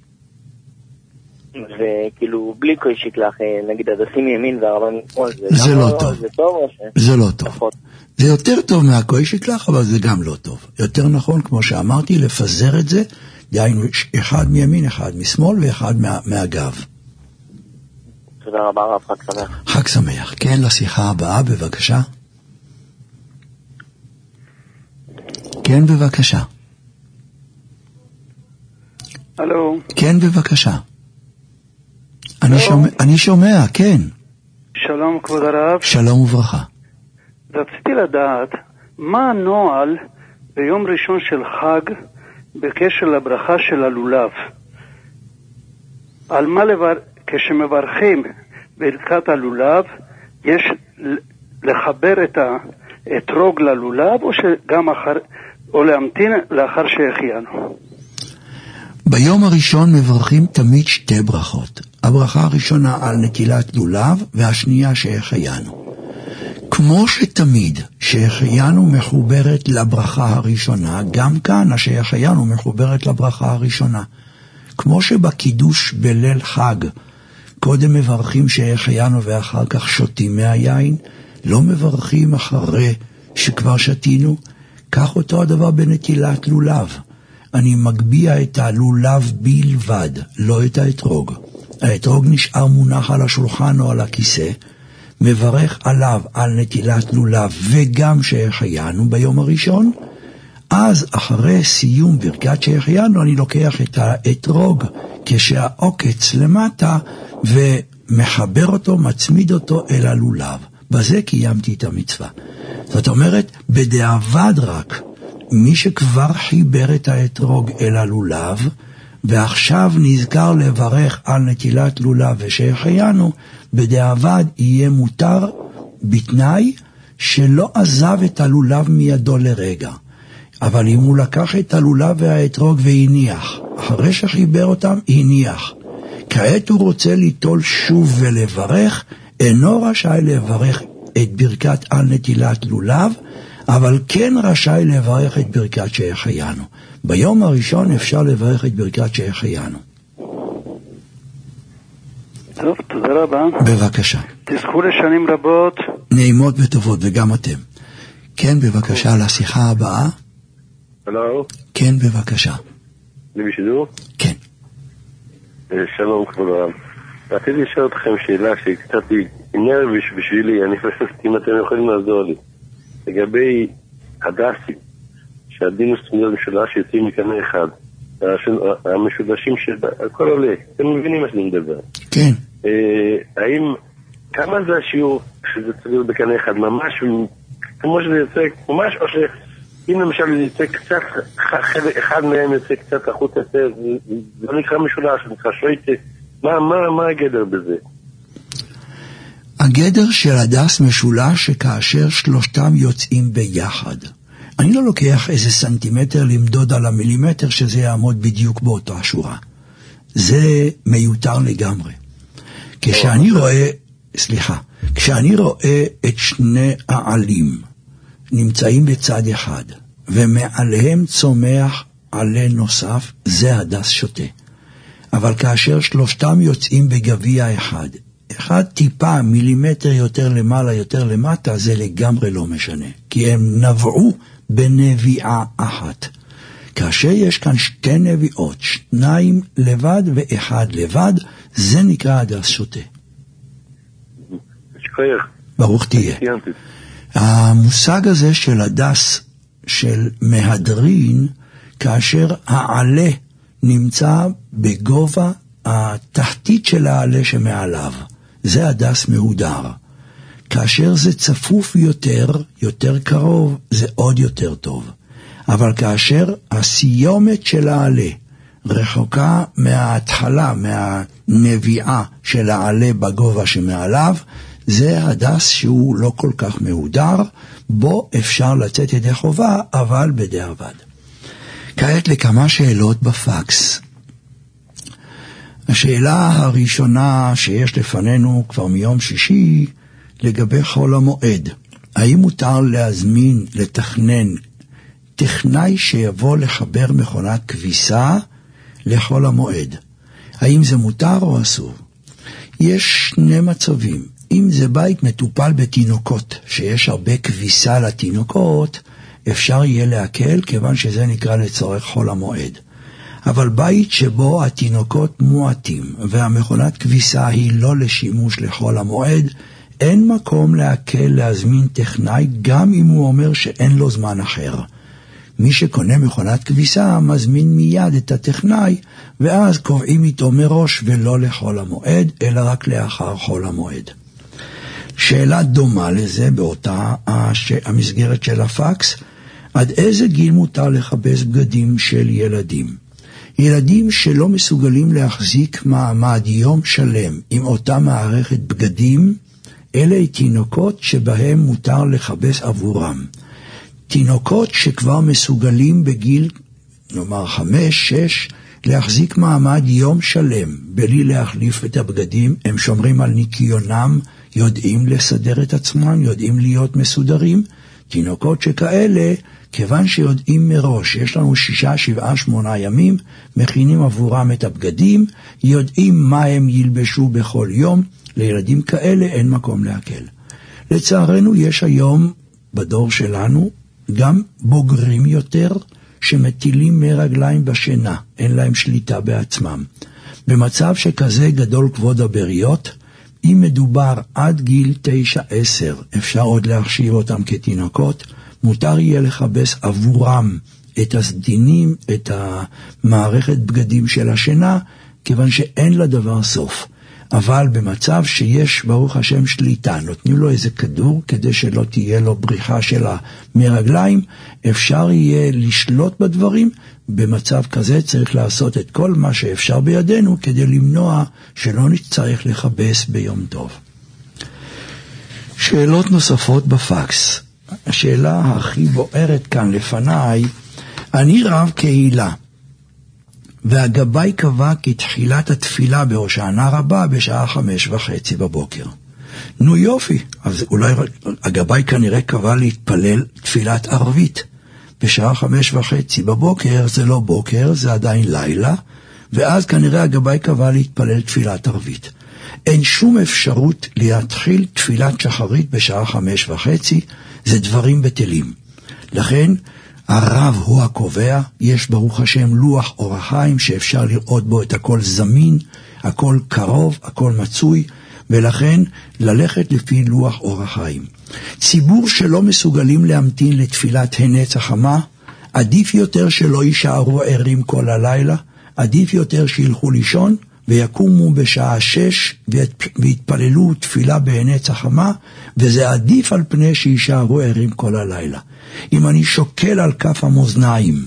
וכאילו בלי קוי שקלח, נגיד הדסים ימין והרבה משמאל, זה, זה לא טוב. זה טוב או ש... זה לא טוב. נכון. זה יותר טוב מהקוי שקלח, אבל זה גם לא טוב. יותר נכון, כמו שאמרתי, לפזר את זה, דהיינו אחד מימין, אחד משמאל ואחד מה, מהגב. תודה רבה רב, חג שמח. חג שמח. כן, לשיחה הבאה, בבקשה. כן, בבקשה. הלו. כן, בבקשה. אני שומע, אני שומע, כן. שלום כבוד הרב. שלום וברכה. רציתי לדעת מה הנוהל ביום ראשון של חג בקשר לברכה של הלולב. על מה לבר... כשמברכים ברכת הלולב יש לחבר את האתרוג ללולב, או שגם אחר, או להמתין לאחר שהחיינו? ביום הראשון מברכים תמיד שתי ברכות. הברכה הראשונה על נטילת לולב, והשנייה שהחיינו. כמו שתמיד שהחיינו מחוברת לברכה הראשונה, גם כאן שהחיינו מחוברת לברכה הראשונה. כמו שבקידוש בליל חג, קודם מברכים שהחיינו ואחר כך שותים מהיין, לא מברכים אחרי שכבר שתינו, כך אותו הדבר בנטילת לולב. אני מגביע את הלולב בלבד, לא את האתרוג. האתרוג נשאר מונח על השולחן או על הכיסא, מברך עליו על נטילת לולב וגם שהחיינו ביום הראשון, אז אחרי סיום ברכת שהחיינו אני לוקח את האתרוג כשהעוקץ למטה ומחבר אותו, מצמיד אותו אל הלולב. בזה קיימתי את המצווה. זאת אומרת, בדיעבד רק, מי שכבר חיבר את האתרוג אל הלולב, ועכשיו נזכר לברך על נטילת לולב ושהחיינו, בדיעבד יהיה מותר בתנאי שלא עזב את הלולב מידו לרגע. אבל אם הוא לקח את הלולב והאתרוג והניח, אחרי שחיבר אותם הניח, כעת הוא רוצה ליטול שוב ולברך, אינו רשאי לברך את ברכת על נטילת לולב, אבל כן רשאי לברך את ברכת שהחיינו. ביום הראשון אפשר לברך את ברכת שהחיינו. טוב, תודה רבה. בבקשה. תזכו לשנים רבות. נעימות וטובות, וגם אתם. כן, בבקשה, לשיחה הבאה. הלו? כן, בבקשה. אני בשידור? כן. שלום, כבוד הרב. רציתי לשאול אתכם שאלה שקצת היא נרביש בשבילי, אני חושב אם אתם יכולים לעזור לי. לגבי הדסים, שהדינוס תמידות משולש שיוצאים מקנה אחד, המשולשים שהכל עולה, אתם מבינים מה שאני מדבר? כן. האם, כמה זה השיעור שזה צריך להיות בקנה אחד? ממש, כמו שזה יוצא, ממש, או שאם למשל זה יוצא קצת, אחד מהם יוצא קצת החוץ יותר, זה נקרא משולש, זה נקרא שויטה, מה, מה, מה הגדר בזה? הגדר של הדס משולש שכאשר שלושתם יוצאים ביחד. אני לא לוקח איזה סנטימטר למדוד על המילימטר שזה יעמוד בדיוק באותה שורה. זה מיותר לגמרי. כשאני רואה, סליחה, כשאני רואה את שני העלים נמצאים בצד אחד ומעליהם צומח עלה נוסף, זה הדס שוטה. אבל כאשר שלושתם יוצאים בגביע אחד, אחד טיפה מילימטר יותר למעלה יותר למטה, זה לגמרי לא משנה, כי הם נבעו בנביעה אחת. כאשר יש כאן שתי נביעות, שניים לבד ואחד לבד, זה נקרא הדס שוטה. ברוך תהיה. המושג הזה של הדס של מהדרין, כאשר העלה נמצא בגובה התחתית של העלה שמעליו, זה הדס מהודר. כאשר זה צפוף יותר, יותר קרוב, זה עוד יותר טוב. אבל כאשר הסיומת של העלה רחוקה מההתחלה, מהנביעה של העלה בגובה שמעליו, זה הדס שהוא לא כל כך מהודר, בו אפשר לצאת ידי חובה, אבל בדיעבד. כעת לכמה שאלות בפקס. השאלה הראשונה שיש לפנינו כבר מיום שישי, לגבי חול המועד. האם מותר להזמין, לתכנן, טכנאי שיבוא לחבר מכונת כביסה לחול המועד? האם זה מותר או אסור? יש שני מצבים. אם זה בית מטופל בתינוקות, שיש הרבה כביסה לתינוקות, אפשר יהיה להקל, כיוון שזה נקרא לצורך חול המועד. אבל בית שבו התינוקות מועטים, והמכונת כביסה היא לא לשימוש לחול המועד, אין מקום להקל להזמין טכנאי, גם אם הוא אומר שאין לו זמן אחר. מי שקונה מכונת כביסה מזמין מיד את הטכנאי, ואז קובעים איתו מראש ולא לחול המועד, אלא רק לאחר חול המועד. שאלה דומה לזה באותה המסגרת של הפקס, עד איזה גיל מותר לחפש בגדים של ילדים? ילדים שלא מסוגלים להחזיק מעמד יום שלם עם אותה מערכת בגדים, אלה תינוקות שבהם מותר לחבס עבורם. תינוקות שכבר מסוגלים בגיל, נאמר חמש, שש, להחזיק מעמד יום שלם, בלי להחליף את הבגדים, הם שומרים על ניקיונם, יודעים לסדר את עצמם, יודעים להיות מסודרים. תינוקות שכאלה, כיוון שיודעים מראש, יש לנו שישה, שבעה, שמונה ימים, מכינים עבורם את הבגדים, יודעים מה הם ילבשו בכל יום, לילדים כאלה אין מקום להקל. לצערנו יש היום בדור שלנו גם בוגרים יותר שמטילים מרגליים בשינה, אין להם שליטה בעצמם. במצב שכזה גדול כבוד הבריות, אם מדובר עד גיל תשע עשר, אפשר עוד להכשיר אותם כתינוקות, מותר יהיה לחבס עבורם את הסדינים, את המערכת בגדים של השינה, כיוון שאין לדבר סוף. אבל במצב שיש ברוך השם שליטה, נותנים לו איזה כדור כדי שלא תהיה לו בריחה של המרגליים, אפשר יהיה לשלוט בדברים. במצב כזה צריך לעשות את כל מה שאפשר בידינו כדי למנוע שלא נצטרך לחבס ביום טוב. שאלות נוספות בפקס. השאלה הכי בוערת כאן לפניי, אני רב קהילה, והגבאי קבע כי תחילת התפילה בהושענא רבה בשעה חמש וחצי בבוקר. נו יופי, אז אולי הגבאי כנראה קבע להתפלל תפילת ערבית. בשעה חמש וחצי בבוקר זה לא בוקר, זה עדיין לילה, ואז כנראה הגבאי קבע להתפלל תפילת ערבית. אין שום אפשרות להתחיל תפילת שחרית בשעה חמש וחצי, זה דברים בטלים. לכן הרב הוא הקובע, יש ברוך השם לוח אור החיים שאפשר לראות בו את הכל זמין, הכל קרוב, הכל מצוי, ולכן ללכת לפי לוח אור החיים. ציבור שלא מסוגלים להמתין לתפילת הנץ החמה, עדיף יותר שלא יישארו ערים כל הלילה, עדיף יותר שילכו לישון ויקומו בשעה שש והתפללו תפילה בהנץ החמה, וזה עדיף על פני שישארו ערים כל הלילה. אם אני שוקל על כף המאזניים,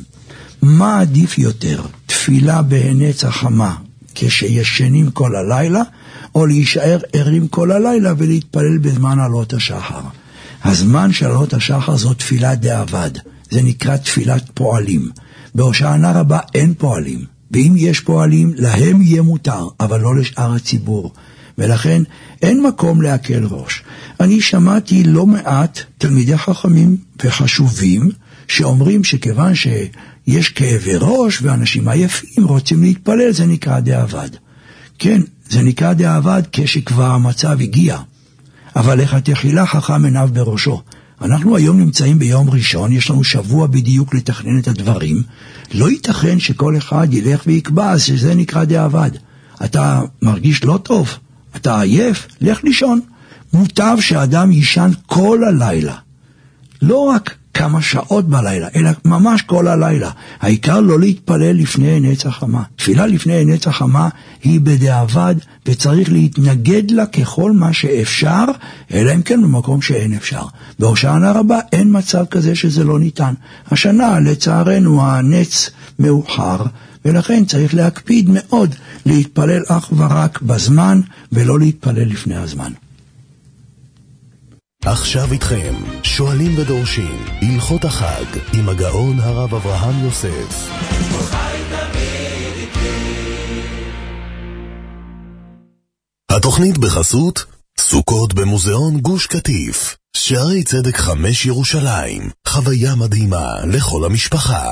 מה עדיף יותר, תפילה בהנץ החמה כשישנים כל הלילה, או להישאר ערים כל הלילה ולהתפלל בזמן עלות השחר? הזמן של עלות השחר זו תפילה דאבד, זה נקרא תפילת פועלים. בהושענא רבה אין פועלים, ואם יש פועלים להם יהיה מותר, אבל לא לשאר הציבור, ולכן אין מקום להקל ראש. אני שמעתי לא מעט תלמידי חכמים וחשובים שאומרים שכיוון שיש כאבי ראש ואנשים עייפים רוצים להתפלל, זה נקרא דאבד. כן, זה נקרא דאבד כשכבר המצב הגיע, אבל איך התחילה חכם עיניו בראשו. אנחנו היום נמצאים ביום ראשון, יש לנו שבוע בדיוק לתכנן את הדברים, לא ייתכן שכל אחד ילך ויקבע שזה נקרא דאבד. אתה מרגיש לא טוב, אתה עייף, לך לישון. מוטב שאדם יישן כל הלילה, לא רק כמה שעות בלילה, אלא ממש כל הלילה. העיקר לא להתפלל לפני הנץ החמה. תפילה לפני הנץ החמה היא בדיעבד, וצריך להתנגד לה ככל מה שאפשר, אלא אם כן במקום שאין אפשר. בהושענא רבה אין מצב כזה שזה לא ניתן. השנה לצערנו הנץ מאוחר, ולכן צריך להקפיד מאוד להתפלל אך ורק בזמן, ולא להתפלל לפני הזמן. עכשיו איתכם, שואלים ודורשים, הלכות החג, עם הגאון הרב אברהם יוסף. התוכנית בחסות סוכות במוזיאון גוש קטיף, שערי צדק חמש ירושלים, חוויה מדהימה לכל המשפחה.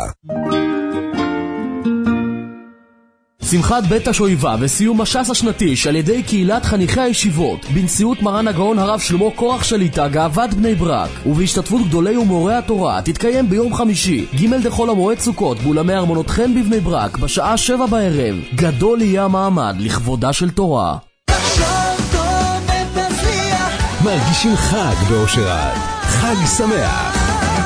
שמחת בית השואבה וסיום הש"ס השנתי על ידי קהילת חניכי הישיבות בנשיאות מרן הגאון הרב שלמה קורח שליטה גאוות בני ברק ובהשתתפות גדולי ומורי התורה תתקיים ביום חמישי ג' דחול המועד סוכות באולמי ארמונות חן בבני ברק בשעה שבע בערב. גדול יהיה המעמד לכבודה של תורה. מרגישים חג באושר עד, חג שמח.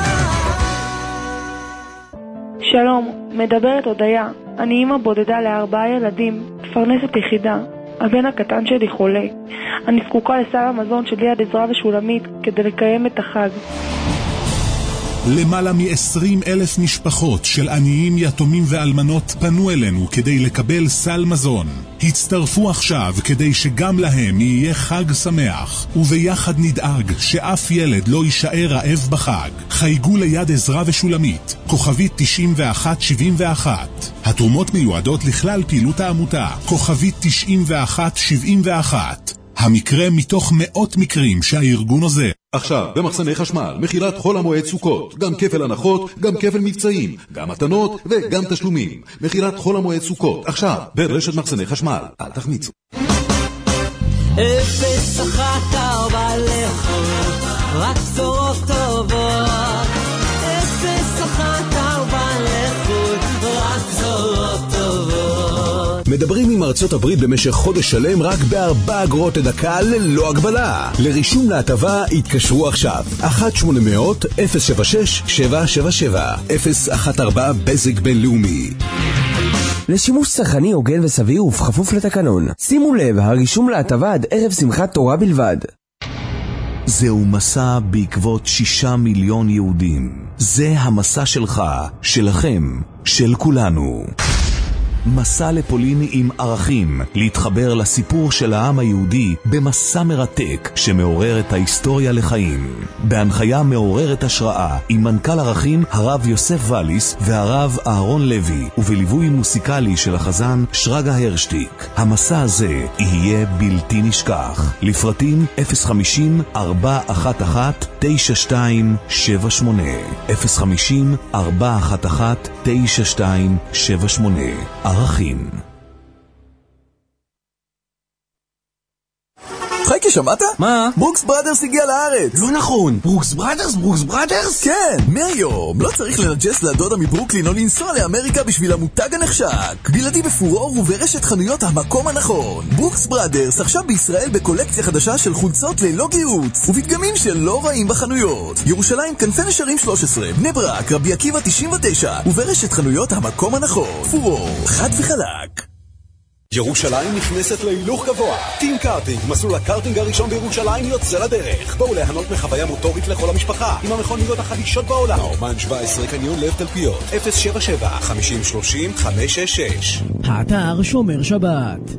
שלום, מדברת הודיה. אני אמא בודדה לארבעה ילדים, מפרנסת יחידה. הבן הקטן שלי חולה. אני זקוקה לסל המזון של יד עזרא ושולמית כדי לקיים את החג. למעלה מ-עשרים אלף משפחות של עניים, יתומים ואלמנות פנו אלינו כדי לקבל סל מזון. הצטרפו עכשיו כדי שגם להם יהיה חג שמח, וביחד נדאג שאף ילד לא יישאר רעב בחג. חייגו ליד עזרה ושולמית, כוכבית תשעים ואחת שבעים ואחת. התרומות מיועדות לכלל פעילות העמותה, כוכבית תשעים ואחת שבעים ואחת. המקרה מתוך מאות מקרים שהארגון עוזר. עכשיו, במחסני חשמל, מכירת חול המועד סוכות, גם כפל הנחות, גם כפל מבצעים, גם מתנות וגם תשלומים. מכירת חול המועד סוכות, עכשיו, ברשת מחסני חשמל. אל תחמיצו. אפס אחת ארבע לחול, רק בשורות טובות. אפס אחת ארבע לחול, רק בשורות טובות. מדברים עם ארצות הברית במשך חודש שלם רק בארבע אגורות לדקה ללא הגבלה. לרישום להטבה התקשרו עכשיו אחת שמונה מאות אפס שבע שש שבע שבע שבע אפס אחת ארבע בזק בינלאומי. לשימוש צרכני הוגן וסביר ובכפוף לתקנון. שימו לב, הרישום להטבה עד ערב שמחת תורה בלבד. זהו מסע בעקבות שישה מיליון יהודים. זה המסע שלך, שלכם, של כולנו. מסע לפולין עם ערכים, להתחבר לסיפור של העם היהודי במסע מרתק שמעורר את ההיסטוריה לחיים. בהנחיה מעוררת השראה עם מנכ"ל ערכים הרב יוסף וליס והרב אהרון לוי, ובליווי מוסיקלי של החזן שרגא הרשטיק. המסע הזה יהיה בלתי נשכח. לפרטים אפס חמישים ארבע אחת אחת תשע שתיים שבע שמונה אפס חמישים ארבע אחת אחת תשע שתיים שבע שמונה. ערכים. חייקי, שמעת? מה? ברוקס בראדרס הגיע לארץ. לא נכון, ברוקס בראדרס? ברוקס בראדרס? כן, מהיום לא צריך לנג'ס לדודה מברוקלין או לנסוע לאמריקה בשביל המותג הנחשק. בלעדי בפורור וברשת חנויות המקום הנכון. ברוקס בראדרס עכשיו בישראל בקולקציה חדשה של חולצות ללא גיוץ ובדגמים שלא רעים בחנויות. ירושלים כנפי נשרים שלוש עשרה, בני ברק, רבי עקיבא תשעים ותשע וברשת חנויות המקום הנכון. פורור, חד וחלק. ירושלים נכנסת להילוך גבוה. טים קארטינג, מסלול הקארטינג הראשון בירושלים יוצא לדרך. בואו ליהנות מחוויה מוטורית לכל המשפחה עם המכוניות החדישות בעולם. האומן שבע עשרה קניון לב תלפיות אפס שבע שבע חמישים שלושים חמש שש שש. האתר שומר שבת.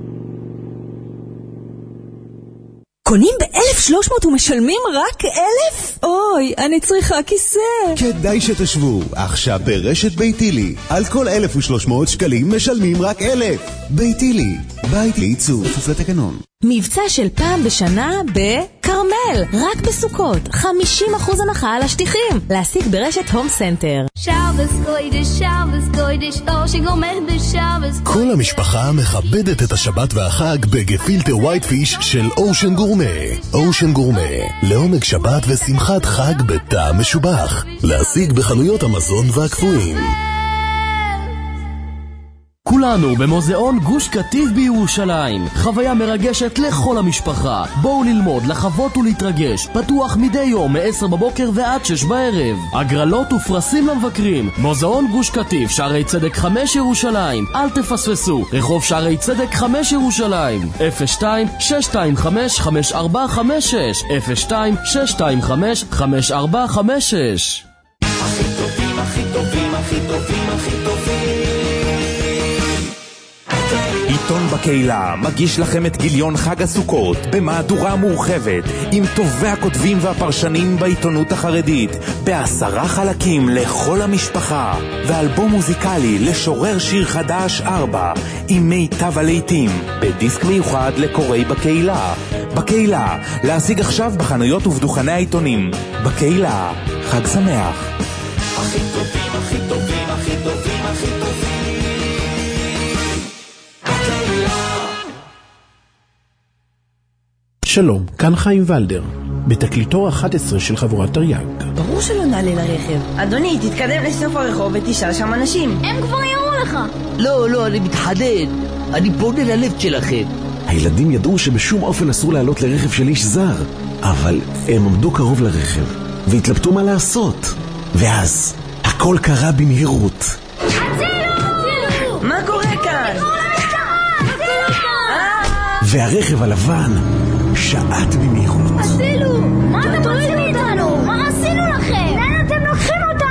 קונים ב-אלף ושלוש מאות ומשלמים רק אלף? אוי, אני צריכה כיסא. כדאי שתשבו, עכשיו ברשת ביתילי. על כל אלף ושלוש מאות שקלים משלמים רק אלף. ביתילי, בית לעיצוב, כפוף לתקנון. מבצע של פעם בשנה בקרמל, רק בסוכות, חמישים אחוז הנחה על השטיחים. להשיג ברשת הום סנטר. שבס קוידש, שבס קוידש, אושן גומד בשבס. כל המשפחה מכבדת את השבת והחג בגפילטר ווייט פיש של אושן גורמה. אושן גורמה, לעומק שבת ושמחת חג בטעם משובח. להשיג בחנויות המזון והקפואים. כולנו במוזיאון גוש קטיף בירושלים. חוויה מרגשת לכל המשפחה. בואו ללמוד, לחוות ולהתרגש. פתוח מדי יום מ-עשר בבוקר ועד שש בערב. הגרלות ופרסים למבקרים. מוזיאון גוש קטיף, שערי צדק חמש ירושלים. אל תפספסו. רחוב שערי צדק חמש ירושלים. אפס שתיים שש שתיים חמש חמש ארבע חמש שש אפס שתיים שש שתיים חמש חמש ארבע חמש שש. הכי טובים, הכי טובים, הכי טובים, הכי טובים. עיתון בקהילה מגיש לכם את גיליון חג הסוכות במהדורה מורחבת עם טובי הכותבים והפרשנים בעיתונות החרדית בעשרה חלקים לכל המשפחה ואלבום מוזיקלי לשורר שיר חדש ארבע עם מיטב הלהיטים בדיסק מיוחד לקוראי בקהילה. בקהילה, להשיג עכשיו בחנויות ובדוכני העיתונים. בקהילה, חג שמח. הכי טובים, הכי טובים, הכי טובים, הכי טובים. שלום, כאן חיים ולדר, בתקליטור אחת עשרה של חבורת תרי"ג. ברור שלא נעלה לרכב. אדוני, תתקדם לסוף הרחוב ותשאל שם אנשים. הם כבר יראו לך. לא, לא, אני מתחדד. אני פונה ללב שלכם. הילדים ידעו שבשום אופן אסור לעלות לרכב של איש זר, אבל הם עמדו קרוב לרכב והתלבטו מה לעשות. ואז הכל קרה במהירות. הצילו! מה קורה כאן? והרכב הלבן שעט במהירות. הצילו! מה אתם עושים איתנו? מה עשינו לכם? לאן אתם לוקחים אותנו?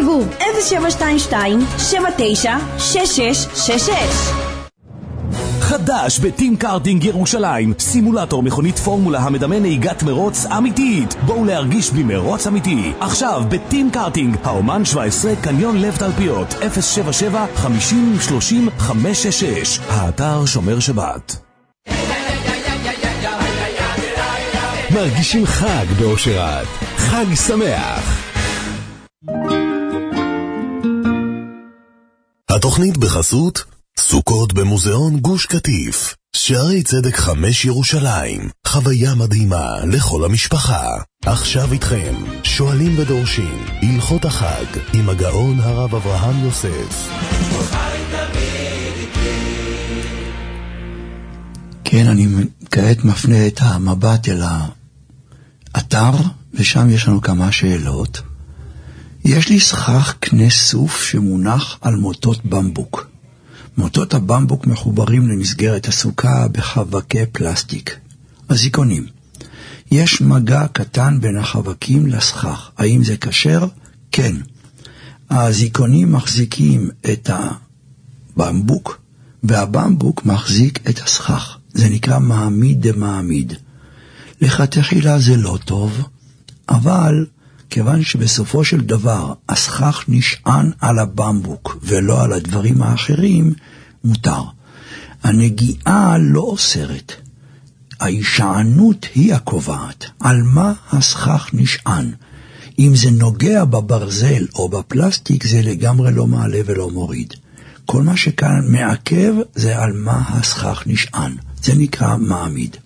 חייגו אפס שבע שתיים שתיים שבע תשע שש שש שש שש. חדש בטים קארטינג ירושלים, סימולטור מכונית פורמולה המדמה נהיגת מרוץ אמיתית. בואו להרגיש במרוץ אמיתי. עכשיו בטים קארטינג, האומן שבע עשרה, קניון לב תלפיות, אפס שבע שבע חמישים שלושים חמש שש שש. האתר שומר שבת. מרגישים חג באושרת. חג שמח. התוכנית בחסות סוכות במוזיאון גוש קטיף, שערי צדק חמש ירושלים, חוויה מדהימה לכל המשפחה. עכשיו איתכם, שואלים ודורשים, הלכות החג, עם הגאון הרב אברהם יוסף. כן, אני כעת מפנה את המבט אל האתר, ושם יש לנו כמה שאלות. יש לי סכך קנה סוף שמונח על מוטות במבוק. מוטות הבמבוק מחוברים למסגרת הסוכה בחבקי פלסטיק. הזיקונים. יש מגע קטן בין החבקים לסכך. האם זה כשר? כן. הזיקונים מחזיקים את הבמבוק, והבמבוק מחזיק את הסכך. זה נקרא מעמיד דמעמיד. לכתחילה זה לא טוב, אבל כיוון שבסופו של דבר הסכך נשען על הבמבוק ולא על הדברים האחרים, מותר. הנגיעה לא אוסרת. ההישענות היא הקובעת. על מה הסכך נשען? אם זה נוגע בברזל או בפלסטיק, זה לגמרי לא מעלה ולא מוריד. כל מה שכאן מעכב זה על מה הסכך נשען. זה נקרא מעמיד.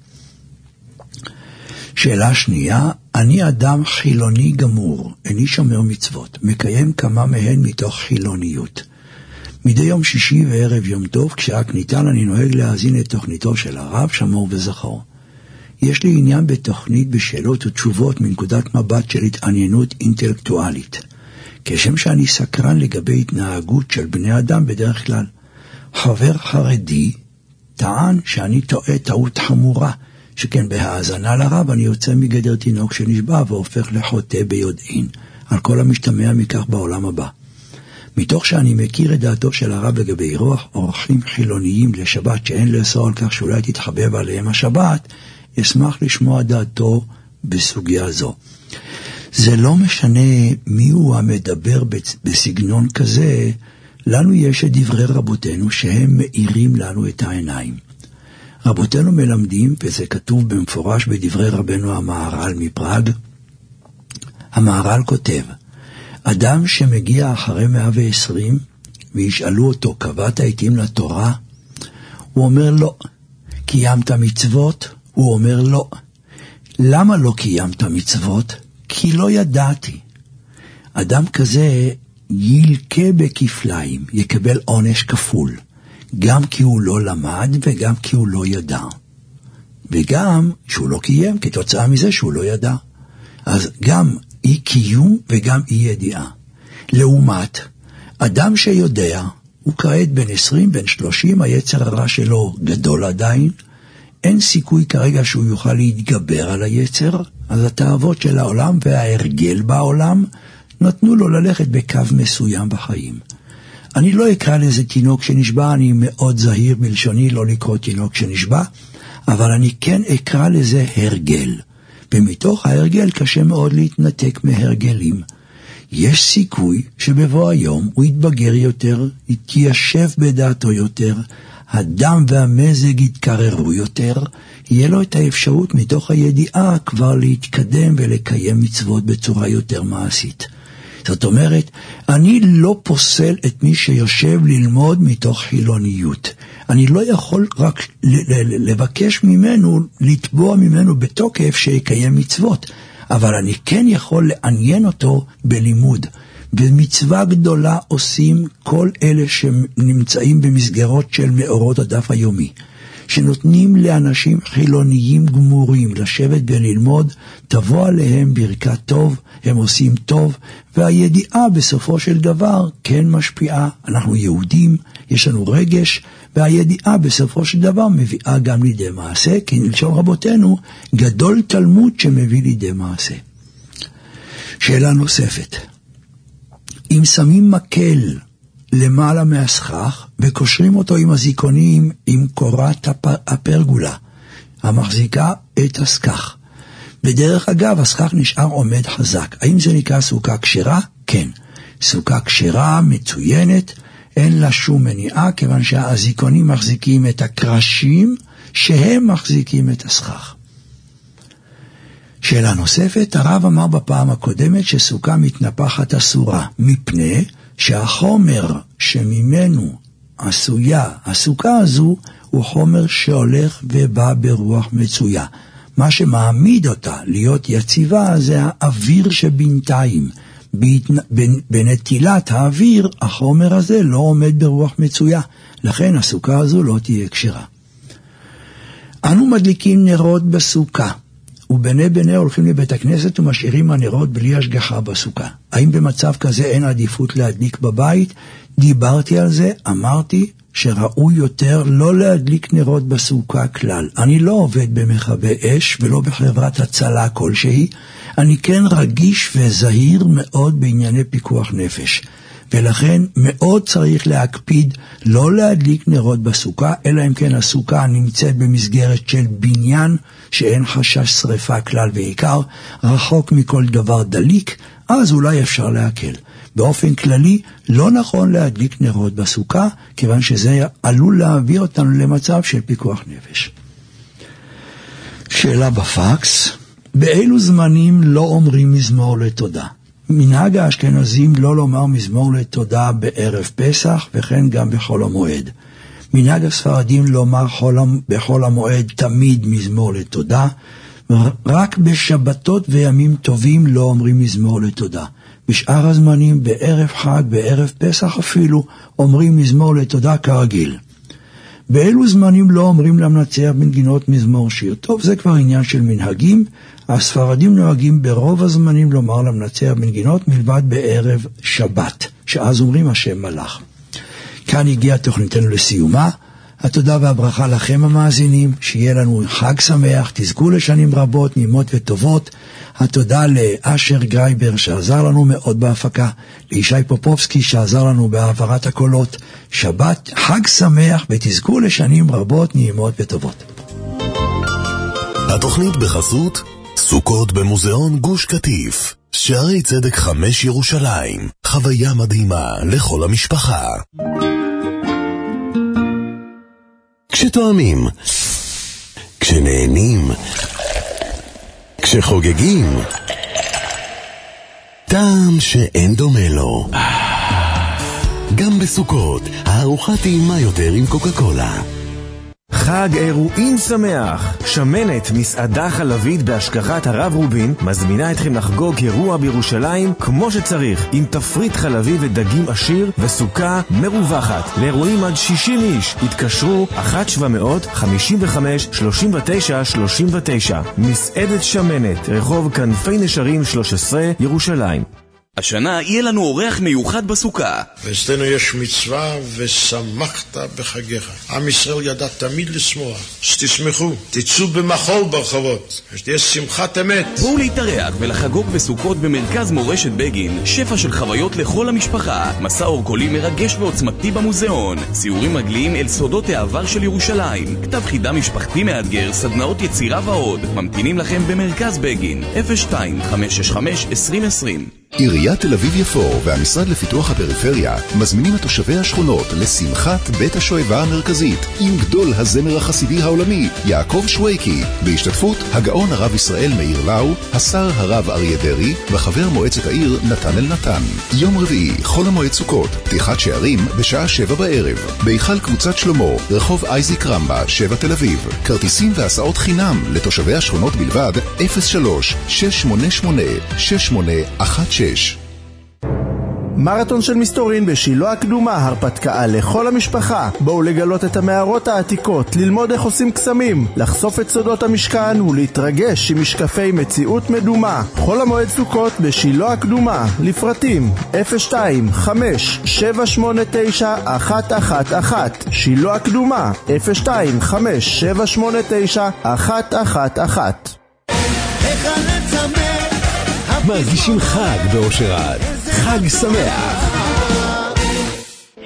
שאלה שנייה, אני אדם חילוני גמור, איני שומר מצוות, מקיים כמה מהן מתוך חילוניות. מדי יום שישי וערב יום טוב, כשרק ניתן אני נוהג להאזין את תוכניתו של הרב, שמור וזכור. יש לי עניין בתוכנית בשאלות ותשובות מנקודת מבט של התעניינות אינטלקטואלית. כשם שאני סקרן לגבי התנהגות של בני אדם בדרך כלל. חבר חרדי טען שאני טועה טעות חמורה, שכן בהאזנה לרב אני יוצא מגדר תינוק שנשבע והופך לחוטא ביודעין, על כל המשתמע מכך בעולם הבא. מתוך שאני מכיר את דעתו של הרב לגבי רוח אורחים חילוניים לשבת שאין לאסור על כך שאולי תתחבב עליהם השבת, אשמח לשמוע דעתו בסוגיה זו. זה לא משנה מי הוא המדבר בסגנון כזה, לנו יש את דברי רבותינו שהם מאירים לנו את העיניים. רבותינו מלמדים, וזה כתוב במפורש בדברי רבנו המהר"ל מפראג, המהר"ל כותב, אדם שמגיע אחרי מאה ועשרים וישאלו אותו, קבעת עיתים לתורה? הוא אומר לא. קיימת מצוות? הוא אומר לא. למה לא קיימת מצוות? כי לא ידעתי. אדם כזה ילקה בכפליים, יקבל עונש כפול. גם כי הוא לא למד וגם כי הוא לא ידע. וגם שהוא לא קיים כתוצאה מזה שהוא לא ידע. אז גם אי קיום וגם אי ידיעה. לעומת, אדם שיודע, הוא כעת בן עשרים, בן שלושים, היצר הרע שלו גדול עדיין, אין סיכוי כרגע שהוא יוכל להתגבר על היצר, אז התאוות של העולם וההרגל בעולם נתנו לו ללכת בקו מסוים בחיים. אני לא אקרא לזה תינוק שנשבע, אני מאוד זהיר בלשוני לא לקרוא תינוק שנשבע, אבל אני כן אקרא לזה הרגל. ומתוך ההרגל קשה מאוד להתנתק מהרגלים. יש סיכוי שבבוא היום הוא יתבגר יותר, יתיישב בדעתו יותר, הדם והמזג יתקררו יותר, יהיה לו את האפשרות מתוך הידיעה כבר להתקדם ולקיים מצוות בצורה יותר מעשית. זאת אומרת, אני לא פוסל את מי שיושב ללמוד מתוך חילוניות. אני לא יכול רק לבקש ממנו, לתבוע ממנו בתוקף שיקיים מצוות, אבל אני כן יכול לעניין אותו בלימוד. במצווה גדולה עושים כל אלה שנמצאים במסגרות של מאורות הדף היומי, שנותנים לאנשים חילוניים גמורים לשבת וללמוד, תבוא עליהם ברכת טוב, הם עושים טוב, והידיעה בסופו של דבר כן משפיעה. אנחנו יהודים, יש לנו רגש, והידיעה בסופו של דבר מביאה גם לידי מעשה, כי נלשון רבותינו, גדול תלמוד שמביא לידי מעשה. שאלה נוספת. אם שמים מקל למעלה מהסכך וקושרים אותו עם הזיקונים עם קורת הפרגולה המחזיקה את הסכך. בדרך אגב, הסכך נשאר עומד חזק. האם זה נקרא סוכה כשרה? כן. סוכה כשרה, מצוינת, אין לה שום מניעה, כיוון שהזיקונים מחזיקים את הקרשים, שהם מחזיקים את הסכך. שאלה נוספת, הרב אמר בפעם הקודמת שסוכה מתנפחת אסורה, מפני שהחומר שממנו עשויה, הסוכה הזו, הוא חומר שהולך ובא ברוח מצויה. מה שמעמיד אותה להיות יציבה זה האוויר שבינתיים. בנטילת האוויר, החומר הזה לא עומד ברוח מצויה. לכן הסוכה הזו לא תהיה כשרה. אנו מדליקים נרות בסוכה, ובני בני הולכים לבית הכנסת ומשאירים הנרות בלי השגחה בסוכה. האם במצב כזה אין עדיפות להדליק בבית? דיברתי על זה, אמרתי שראוי יותר לא להדליק נרות בסוכה כלל. אני לא עובד במכבי אש ולא בחברת הצלה כלשהי, אני כן רגיש וזהיר מאוד בענייני פיקוח נפש. ולכן מאוד צריך להקפיד לא להדליק נרות בסוכה, אלא אם כן הסוכה נמצאת במסגרת של בניין שאין חשש שריפה כלל ועיקר, רחוק מכל דבר דליק, אז אולי אפשר להקל. באופן כללי לא נכון להדליק נרות בסוכה, כיוון שזה עלול להביא אותנו למצב של פיקוח נפש. שאלה בפקס, באילו זמנים לא אומרים מזמור לתודה? מנהג האשכנזים לא לומר מזמור לתודה בערב פסח וכן גם בחול המועד. מנהג הספרדים לומר בחול המועד תמיד מזמור לתודה, רק בשבתות וימים טובים לא אומרים מזמור לתודה. בשאר הזמנים, בערב חג, בערב פסח אפילו, אומרים מזמור לתודה כרגיל. באילו זמנים לא אומרים למנצח בנגינות מזמור שיר? טוב, זה כבר עניין של מנהגים. הספרדים נוהגים ברוב הזמנים לומר למנצח בנגינות מלבד בערב שבת, שאז אומרים השם מלך. כאן הגיעה תוכניתנו לסיומה. התודה והברכה לכם המאזינים, שיהיה לנו חג שמח, תזכו לשנים רבות, נעימות וטובות. התודה לאשר גרייבר שעזר לנו מאוד בהפקה, לישי פופובסקי שעזר לנו בהעברת הקולות. שבת, חג שמח ותזכו לשנים רבות, נעימות וטובות. התוכנית בחסות סוכות במוזיאון גוש קטיף, שערי צדק חמש ירושלים, חוויה מדהימה לכל המשפחה. כשתואמים, כשנהנים, כשחוגגים, טעם שאין דומה לו. גם בסוכות, הארוחה טעימה יותר עם קוקה קולה. חג אירועים שמח. שמנת מסעדה חלבית בהשגחת הרב רובין מזמינה אתכם לחגוג אירוע בירושלים כמו שצריך, עם תפריט חלבי ודגים עשיר וסוכה מרווחת. לאירועים עד שישים איש התקשרו אחת שבע מאות חמישים וחמש שלושים ותשע שלושים ותשע. מסעדת שמנת, רחוב כנפי נשרים שלוש עשרה, ירושלים. השנה יהיה לנו אורח מיוחד בסוכה. ואצלנו יש מצווה ושמחת בחגיך. עם ישראל ידע תמיד לשמוח. שתשמחו, תצאו במחול ברחובות, שתהיה שמחת אמת. בואו להתארח ולחגוג בסוכות במרכז מורשת בגין. שפע של חוויות לכל המשפחה, מסע אורקולי מרגש ועוצמתי במוזיאון, סיורים מגליים אל סודות העבר של ירושלים, כתב חידה משפחתי מאתגר, סדנאות יצירה ועוד. ממתינים לכם במרכז בגין. אפס שתיים חמש שש חמש עשרים עשרים. עיריית תל אביב יפו והמשרד לפיתוח הפריפריה מזמינים את תושבי השכונות לשמחת בית השואבה המרכזית עם גדול הזמר החסידי העולמי יעקב שוויקי, בהשתתפות הגאון הרב ישראל מאיר לאו, השר הרב אריה דרי וחבר מועצת העיר נתן אל נתן. יום רביעי, חול המועד סוכות, פתיחת שערים בשעה שבע בערב, בהיכל קבוצת שלמה, רחוב אייזיק רמבה, שבע תל אביב. כרטיסים והסעות חינם לתושבי השכונות בלבד. אפס שלוש שש שמונה שמונה שש שמונה אחת שש. מרתון של מסתורין בשילה הקדומה, הרפתקה לכל המשפחה. בואו לגלות את המערות העתיקות, ללמוד איך עושים קסמים, לחשוף את סודות המשכן ולהתרגש עם משקפי מציאות מדומה. חול המועד סוכות בשילה הקדומה. לפרטים אפס שתיים חמש שבע שמונה תשע אחת אחת אחת. שילה הקדומה אפס שתיים חמש שבע שמונה תשע אחת אחת אחת. מרגישים חג באושר עד. חג שמח.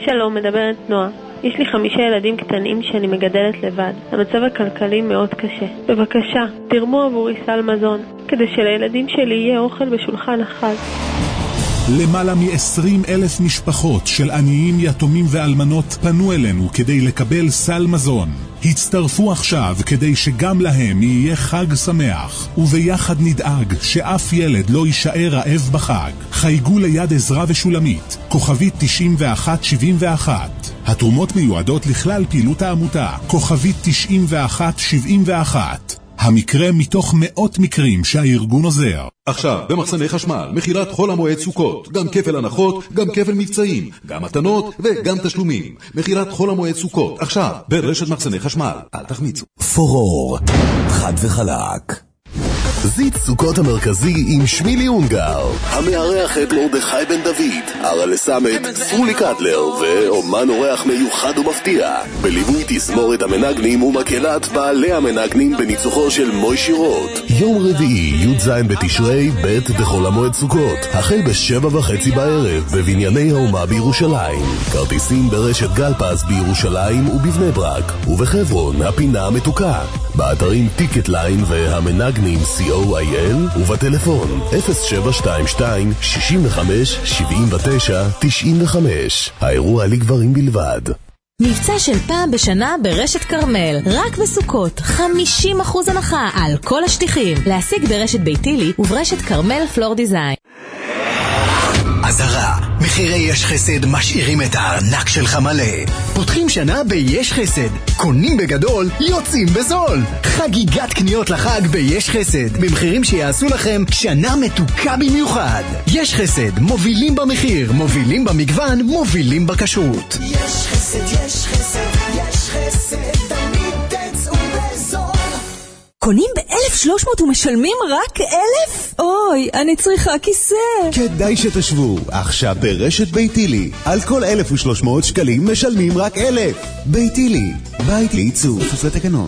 שלום, מדברת נועה. יש לי חמישה ילדים קטנים שאני מגדלת לבד. המצב הכלכלי מאוד קשה. בבקשה, תרמו עבורי סל מזון, כדי שלילדים שלי יהיה אוכל בשולחן החג. למעלה מ-עשרים אלף משפחות של עניים, יתומים ואלמנות פנו אלינו כדי לקבל סל מזון. הצטרפו עכשיו כדי שגם להם יהיה חג שמח, וביחד נדאג שאף ילד לא יישאר רעב בחג. חייגו ליד עזרה ושולמית, כוכבית תשעים ואחת שבעים ואחת. התרומות מיועדות לכלל פעילות העמותה, כוכבית תשעים ואחת שבעים ואחת. המקרה מתוך מאות מקרים שהארגון עוזר. עכשיו, במחסני חשמל, מכירת חול המועד סוכות, גם כפל הנחות, גם כפל מבצעים, גם מתנות וגם תשלומים. מכירת חול המועד סוכות, עכשיו, ברשת מחסני חשמל, אל תחמיצו. פורור, חד וחלק. זית סוכות המרכזי עם שמילי אונגר, המארח את מרדכי בן דוד, ארה לסמת, סרולי קטלר ואומן אורח מיוחד ומפתיע, בליווי תזמורת המנגנים ומקהלת בעלי המנגנים בניצוחו של מוישי רוט. יום רביעי, י"ז בתשרי, ב' בחול המועד סוכות, החל בשבע וחצי בערב בבנייני האומה בירושלים. כרטיסים ברשת גלפס בירושלים ובבני ברק, ובחברון הפינה המתוקה, באתרים טיקט ליין והמנגנים סי או איי אל ובטלפון אפס שבע שתיים שתיים שש חמש שבע תשע תשע חמש. האירוע לגברים בלבד. מבצע של פעם בשנה ברשת קרמל, רק בסוכות, חמישים אחוז הנחה על כל השטיחים. להשיג ברשת ביתילי וברשת קרמל פלור דיזיין. עזרה, מחירי יש חסד משאירים את הארנק שלך מלא. פותחים שנה ביש חסד, קונים בגדול, יוצאים בזול. חגיגת קניות לחג ביש חסד, במחירים שיעשו לכם שנה מתוקה במיוחד. יש חסד, מובילים במחיר, מובילים במגוון, מובילים בכשרות. יש חסד, יש חסד, יש חסד, תמיד תצאו בזול. קונים ב-אלף ושלוש מאות ומשלמים רק אלף? אוי, אני צריכה כיסא. כדאי שתשבו, עכשיו ברשת ביתילי. על כל אלף ושלוש מאות שקלים משלמים רק אלף. ביתילי, בית לעיצוב. כפוף לתקנון.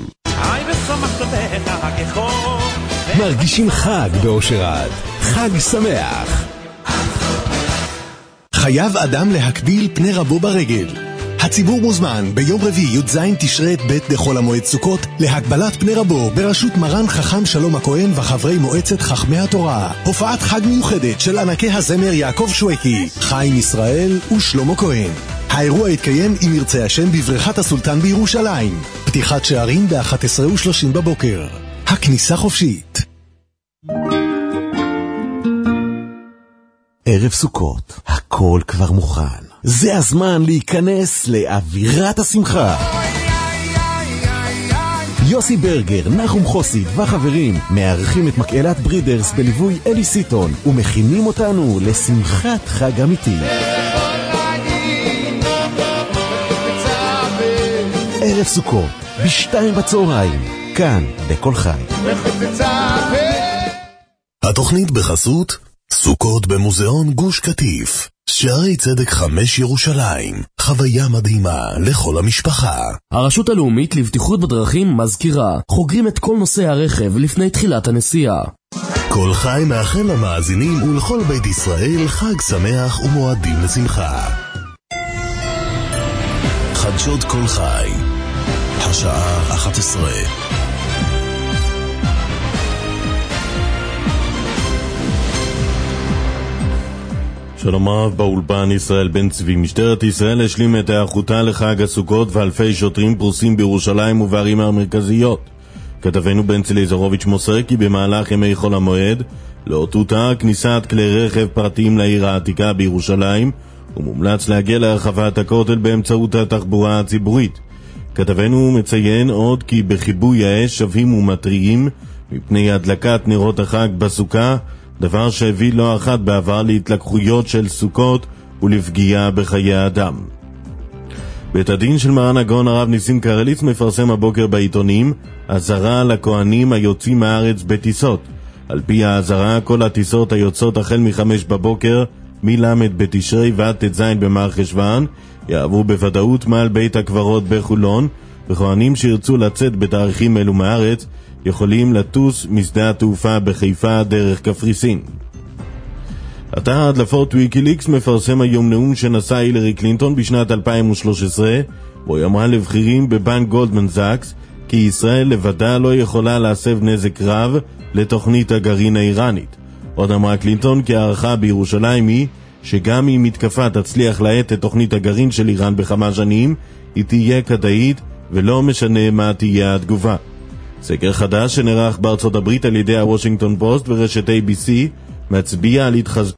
מרגישים חג באושרד. חג שמח. חייב אדם להקביל פני רבו ברגל. הציבור מוזמן ביום רביעי י"ז תשרי ב' בחול המועד סוכות להגבלת פני רבו בראשות מרן חכם שלום הכהן וחברי מועצת חכמי התורה. הופעת חג מיוחדת של ענקי הזמר יעקב שויקי, חיים ישראל ושלמה כהן. האירוע יתקיים אם ירצה השם בבריכת הסולטן בירושלים. פתיחת שערים ב-אחת עשרה ושלושים בבוקר. הכניסה חופשית. ערב סוכות, הכל כבר מוכן. זה הזמן להיכנס לאווירת השמחה. יוסי ברגר, נחום חוסית וחברים מארחים את מקהלת ברידרס בליווי אלי סיטון ומכינים אותנו לשמחת חג אמיתי. ערב סוכות, בשתיים בצהריים, כאן בכל חי. התוכנית בחסות סוכות במוזיאון גוש קטיף, שערי צדק חמש ירושלים, חוויה מדהימה לכל המשפחה. הרשות הלאומית לבטיחות בדרכים מזכירה, חוגרים את כל נושאי הרכב לפני תחילת הנסיעה. כל חי מאחל למאזינים ולכל בית ישראל חג שמח ומועדים לשמחה. חדשות כל חי, השעה אחת עשרה. שלום רב, באולפן ישראל בן צבי. משטרת ישראל השלים את היערכותה לחג הסוכות ואלפי שוטרים פרוסים בירושלים ובערים המרכזיות. כתבנו בן צליזרוביץ' מוסר כי במהלך ימי חול המועד לא תותר כניסת כלי רכב פרטיים לעיר העתיקה בירושלים, ומומלץ להגיע לרחבת הכותל באמצעות התחבורה הציבורית. כתבנו מציין עוד כי בחיבוי האש שווים ומטריים מפני הדלקת נרות החג בסוכה, דבר שהביא לא אחת בעבר להתלקחויות של סוכות ולפגיעה בחיי אדם. בית הדין של מרן הגאון הרב ניסים קרליץ מפרסם הבוקר בעיתונים אזהרה לכהנים היוצאים מהארץ בטיסות. על פי האזהרה, כל הטיסות היוצאות החל מחמש בבוקר מלמד בתשרי ועד תז במר חשוון יעברו בוודאות מעל בית הקברות בחולון, וכהנים שירצו לצאת בתאריכים אלו מהארץ יכולים לטוס משדה התעופה בחיפה דרך קפריסין. אתר ההדלפות ויקיליקס מפרסם היום נאום שנשא הילרי קלינטון בשנת אלפיים ושלוש עשרה, בו היא אמרה לבכירים בבנק גולדמן זאקס כי ישראל לבדה לא יכולה להסב נזק רב לתוכנית הגרעין האיראנית. עוד אמרה קלינטון כי הערכה בירושלים היא שגם אם מתקפה תצליח להאט את תוכנית הגרעין של איראן בכמה שנים, היא תהיה כדאית ולא משנה מה תהיה התגובה. סקר חדש שנערך בארצות הברית על ידי הוושינגטון פוסט ורשת איי בי סי מצביע על התחזקות